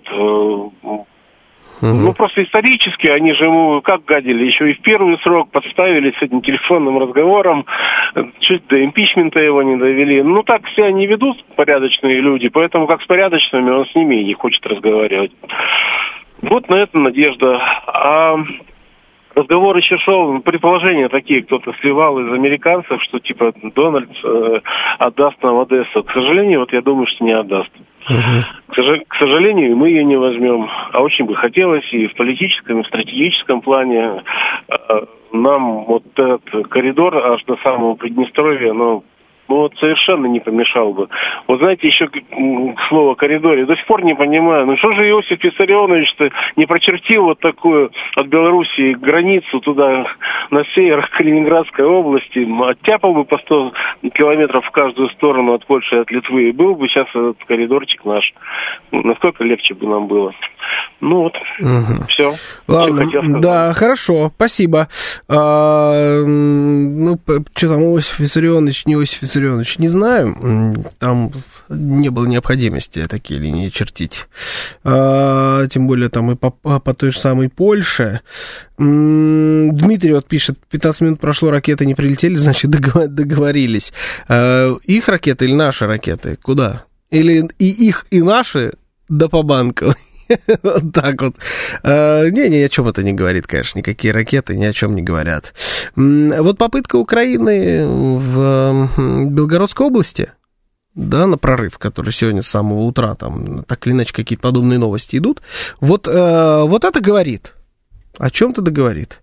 Угу. Ну, просто исторически они же ему как гадили, еще и в первый срок подставили с этим телефонным разговором, чуть до импичмента его не довели. Ну, так себя не ведут порядочные люди, поэтому как с порядочными он с ними и не хочет разговаривать. Вот на это надежда. А разговор еще шел, предположения такие, кто-то сливал из американцев, что типа Дональд э, отдаст нам Одессу. К сожалению, вот я думаю, что не отдаст. Uh-huh. К сожалению, мы ее не возьмем. А очень бы хотелось и в политическом, и в стратегическом плане. Нам вот этот коридор аж до самого Приднестровья, но ну, вот совершенно не помешал бы. Вот знаете, еще к слову о коридоре, до сих пор не понимаю, ну что же Иосиф Виссарионович-то не прочертил вот такую от Белоруссии границу туда, на север Калининградской области, оттяпал бы по сто километров в каждую сторону от Польши и от Литвы, и был бы сейчас этот коридорчик наш. Насколько легче бы нам было. Ну вот, угу. Все. Ладно, да, хорошо, спасибо. А, ну, что там, Иосиф Виссарионович, не Иосиф Виссарионович, не знаю. Там не было необходимости такие линии чертить. А, тем более там и по, по той же самой Польше. Дмитрий вот пишет, пятнадцать минут прошло, ракеты не прилетели, значит, договорились. А, их ракеты или наши ракеты? Куда? Или и их, и наши, да по банку? Вот так вот. Не, ни о чем это не говорит, конечно, никакие ракеты ни о чем не говорят. Вот попытка Украины в Белгородской области, да, на прорыв, который сегодня с самого утра, там, так или иначе, какие-то подобные новости идут, вот, вот это говорит. О чем-то договорит.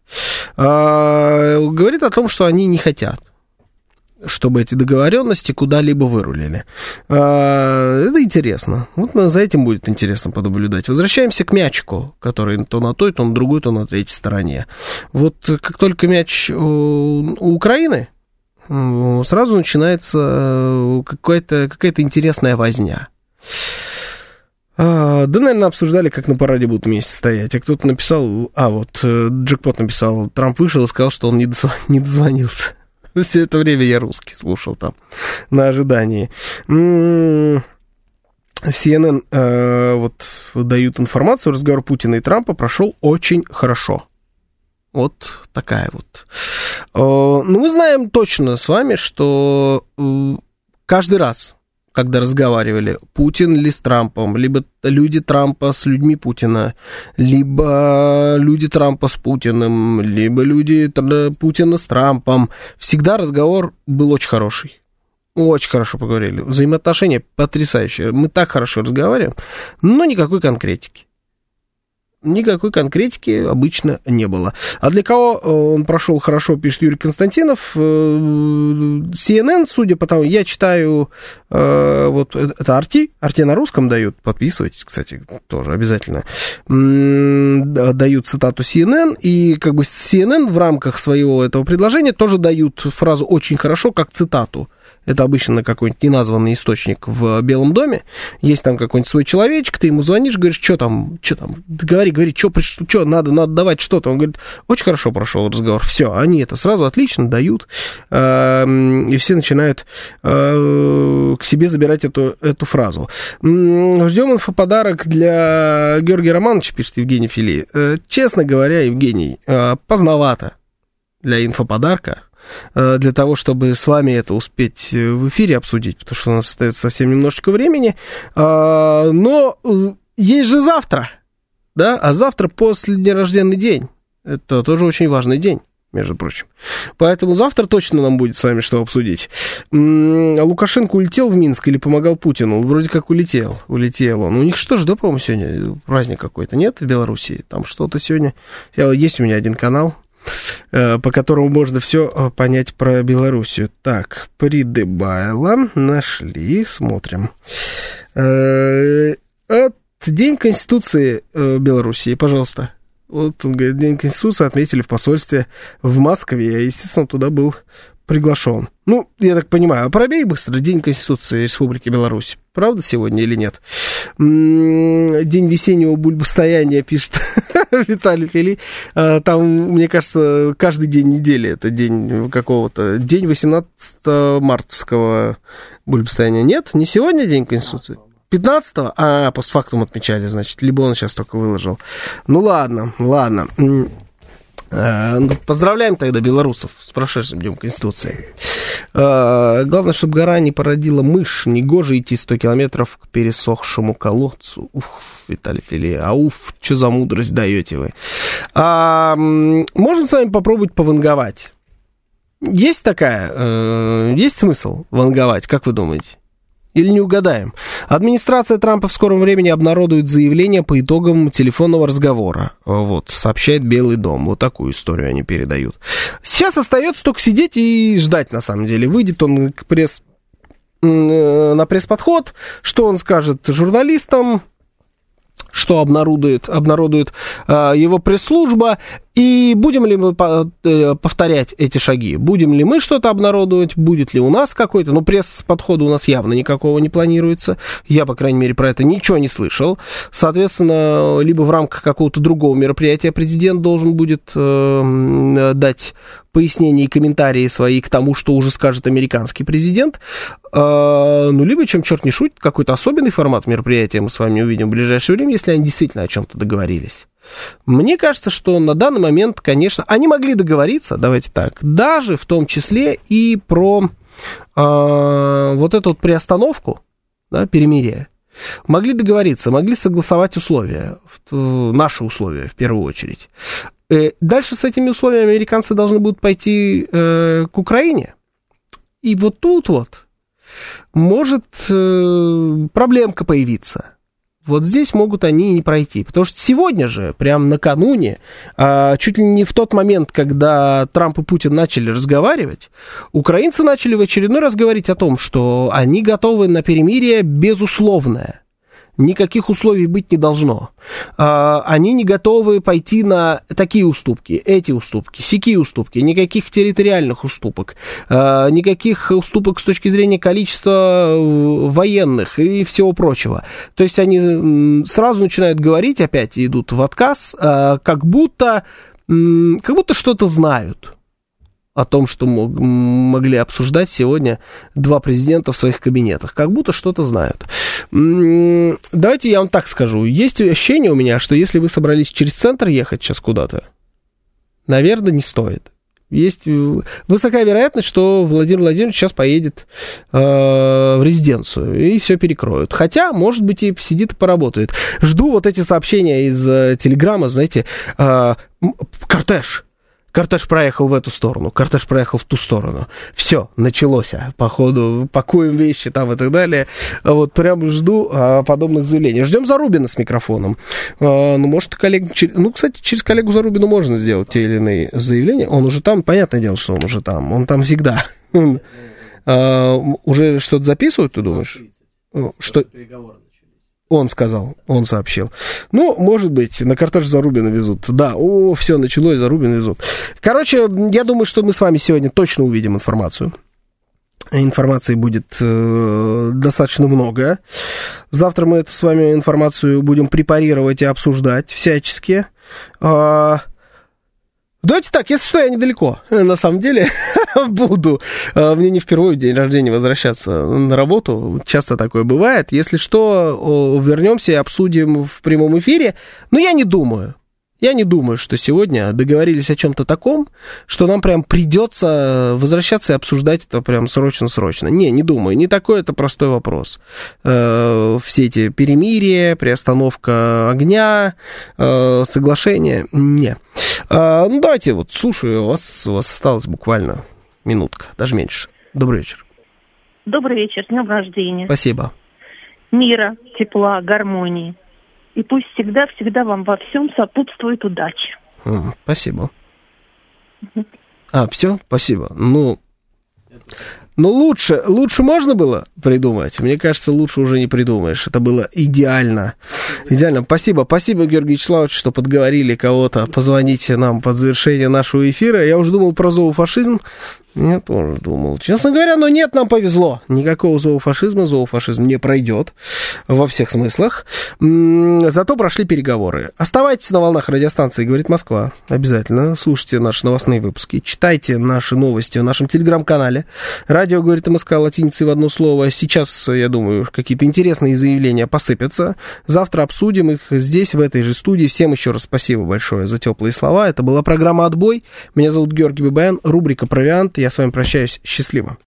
Говорит о том, что они не хотят, чтобы эти договоренности куда-либо вырулили. Это интересно. Вот за этим будет интересно понаблюдать. Возвращаемся к мячику, который то на той, то на другой, то на третьей стороне. Вот как только мяч у Украины, сразу начинается какая-то, какая-то интересная возня. А, да, наверное, обсуждали, как на параде будут вместе стоять. А кто-то написал, а вот Джекпот написал, Трамп вышел и сказал, что он не, дозв... не дозвонился. Все это время я русский слушал там на ожидании. си эн эн э, вот дают информацию, разговор Путина и Трампа прошел очень хорошо. Вот такая вот. Э, ну, мы знаем точно с вами, что э, каждый раз, когда разговаривали Путин ли с Трампом, либо люди Трампа с людьми Путина, либо люди Трампа с Путиным, либо люди Путина с Трампом, всегда разговор был очень хороший. Очень хорошо поговорили. Взаимоотношения потрясающие. Мы так хорошо разговариваем, но никакой конкретики. Никакой конкретики обычно не было. А для кого он прошел хорошо, пишет Юрий Константинов. си эн эн, судя по тому, я читаю, вот это Арти, Арти на русском дают, подписывайтесь, кстати, тоже обязательно. Дают цитату си эн эн, и как бы си эн эн в рамках своего этого предложения тоже дают фразу «очень хорошо» как цитату. Это обычно какой-нибудь неназванный источник в Белом доме. Есть там какой-нибудь свой человечек, ты ему звонишь, говоришь, что там, что там, говори, говори, что, что надо, надо давать что-то. Он говорит, очень хорошо прошел разговор. Все, они это сразу отлично дают, и все начинают к себе забирать эту, эту фразу. Ждем инфоподарок для Георгия Романовича, пишет Евгений Фили. Честно говоря, Евгений, поздновато для инфоподарка. Для того, чтобы с вами это успеть в эфире обсудить, потому что у нас остается совсем немножечко времени. Но есть же завтра, да? А завтра послерожденный день. Это тоже очень важный день, между прочим. Поэтому завтра точно нам будет с вами что обсудить. Лукашенко улетел в Минск или помогал Путину? Вроде как улетел. Улетел он. У них что же, да, по-моему, сегодня праздник какой-то, нет, в Беларуси? Там что-то сегодня... Есть у меня один канал, по которому можно все понять про Белоруссию. Так, Придыбайло, нашли, смотрим. День Конституции Белоруссии, пожалуйста. Вот, он говорит, День Конституции отметили в посольстве в Москве. Я, естественно, туда был приглашен. Ну, я так понимаю, а пробей быстро День Конституции Республики Беларусь. Правда сегодня или нет? День весеннего бульбостояния, пишет Виталий Фили. Там, мне кажется, каждый день недели это день какого-то. День восемнадцатого мартовского бульбостояния. Нет? Не сегодня День Конституции? пятнадцатого? А, постфактум отмечали, значит. Либо он сейчас только выложил. Ну, ладно, ладно. Поздравляем тогда белорусов с прошедшим Днем Конституции. Главное, чтобы гора не породила мышь. Негоже идти сто километров к пересохшему колодцу. Уф, Виталий Фили, ауф, что за мудрость даете вы. А, можем с вами попробовать пованговать. Есть такая, есть смысл ванговать, как вы думаете? Или не угадаем? Администрация Трампа в скором времени обнародует заявление по итогам телефонного разговора. Вот, сообщает Белый дом. Вот такую историю они передают. Сейчас остается только сидеть и ждать, на самом деле. Выйдет он к пресс... на пресс-подход, что он скажет журналистам, что обнародует, обнародует э, его пресс-служба, и будем ли мы по, э, повторять эти шаги? Будем ли мы что-то обнародовать? Будет ли у нас какой-то? Ну, пресс-подхода у нас явно никакого не планируется. Я, по крайней мере, про это ничего не слышал. Соответственно, либо в рамках какого-то другого мероприятия президент должен будет э, дать пояснения и комментарии свои к тому, что уже скажет американский президент. Э, ну, либо, чем черт не шутит, какой-то особенный формат мероприятия мы с вами увидим в ближайшее время, если они действительно о чем-то договорились. Мне кажется, что на данный момент, конечно, они могли договориться, давайте так, даже в том числе и про э, вот эту вот приостановку, да, перемирия. Могли договориться, могли согласовать условия, наши условия в первую очередь. Дальше с этими условиями американцы должны будут пойти э, к Украине. И вот тут вот может э, проблемка появиться. Вот здесь могут они и не пройти. Потому что сегодня же, прям накануне, а, чуть ли не в тот момент, когда Трамп и Путин начали разговаривать, украинцы начали в очередной раз говорить о том, что они готовы на перемирие безусловное. Никаких условий быть не должно. Они не готовы пойти на такие уступки, эти уступки, сякие уступки, никаких территориальных уступок, никаких уступок с точки зрения количества военных и всего прочего. То есть они сразу начинают говорить, опять идут в отказ, как будто, как будто что-то знают о том, что мог, могли обсуждать сегодня два президента в своих кабинетах. Как будто что-то знают. Давайте я вам так скажу. Есть ощущение у меня, что если вы собрались через центр ехать сейчас куда-то, наверное, не стоит. Есть высокая вероятность, что Владимир Владимирович сейчас поедет э, в резиденцию и все перекроют. Хотя, может быть, и сидит и поработает. Жду вот эти сообщения из э, Телеграма, знаете, э, кортеж. Кортеж проехал в эту сторону, кортеж проехал в ту сторону. Все, началось. Походу, пакуем вещи там и так далее. Вот прям жду а, подобных заявлений. Ждем Зарубина с микрофоном. А, ну, может, коллег... Ну, кстати, через коллегу Зарубину можно сделать те или иные заявления. Он уже там, понятное дело, что он уже там. Он там всегда. А, уже что-то записывают, ты думаешь? Что... Он сказал, он сообщил. Ну, может быть, на кортеж Зарубина везут. Да, о, все, началось, Зарубина везут. Короче, я думаю, что мы с вами сегодня точно увидим информацию. Информации будет э, достаточно много. Завтра мы эту с вами информацию будем препарировать и обсуждать всячески. А, давайте так, если что, я недалеко. На самом деле буду. Мне не впервые в день рождения возвращаться на работу. Часто такое бывает. Если что, вернемся и обсудим в прямом эфире. Но я не думаю. Я не думаю, что сегодня договорились о чем-то таком, что нам прям придется возвращаться и обсуждать это прям срочно-срочно. Не, не думаю. Не такой это простой вопрос. Э, все эти перемирия, приостановка огня, э, соглашения. Не. Э, ну, давайте вот, слушаю вас. У вас осталось буквально минутка, даже меньше. Добрый вечер. Добрый вечер. С днем рождения. Спасибо. Мира, тепла, гармонии. И пусть всегда-всегда вам во всем сопутствует удача. Спасибо. А, все? Спасибо. Ну, ну лучше, лучше можно было придумать? Мне кажется, лучше уже не придумаешь. Это было идеально. Идеально. Спасибо. Спасибо, Георгий Вячеславович, что подговорили кого-то позвонить нам под завершение нашего эфира. Я уже думал про зоофашизм. Я тоже думал. Честно говоря, но нет, нам повезло. Никакого зоофашизма, зоофашизм не пройдет во всех смыслах. Зато прошли переговоры. Оставайтесь на волнах радиостанции «Говорит Москва». Обязательно. Слушайте наши новостные выпуски. Читайте наши новости в нашем телеграм-канале. Радио «Говорит Москва» латиницей в одно слово. Сейчас, я думаю, какие-то интересные заявления посыпятся. Завтра обсудим их здесь, в этой же студии. Всем еще раз спасибо большое за теплые слова. Это была программа «Отбой». Меня зовут Георгий Бабаян. Рубрика «Провиант». Я с вами прощаюсь. Счастливо.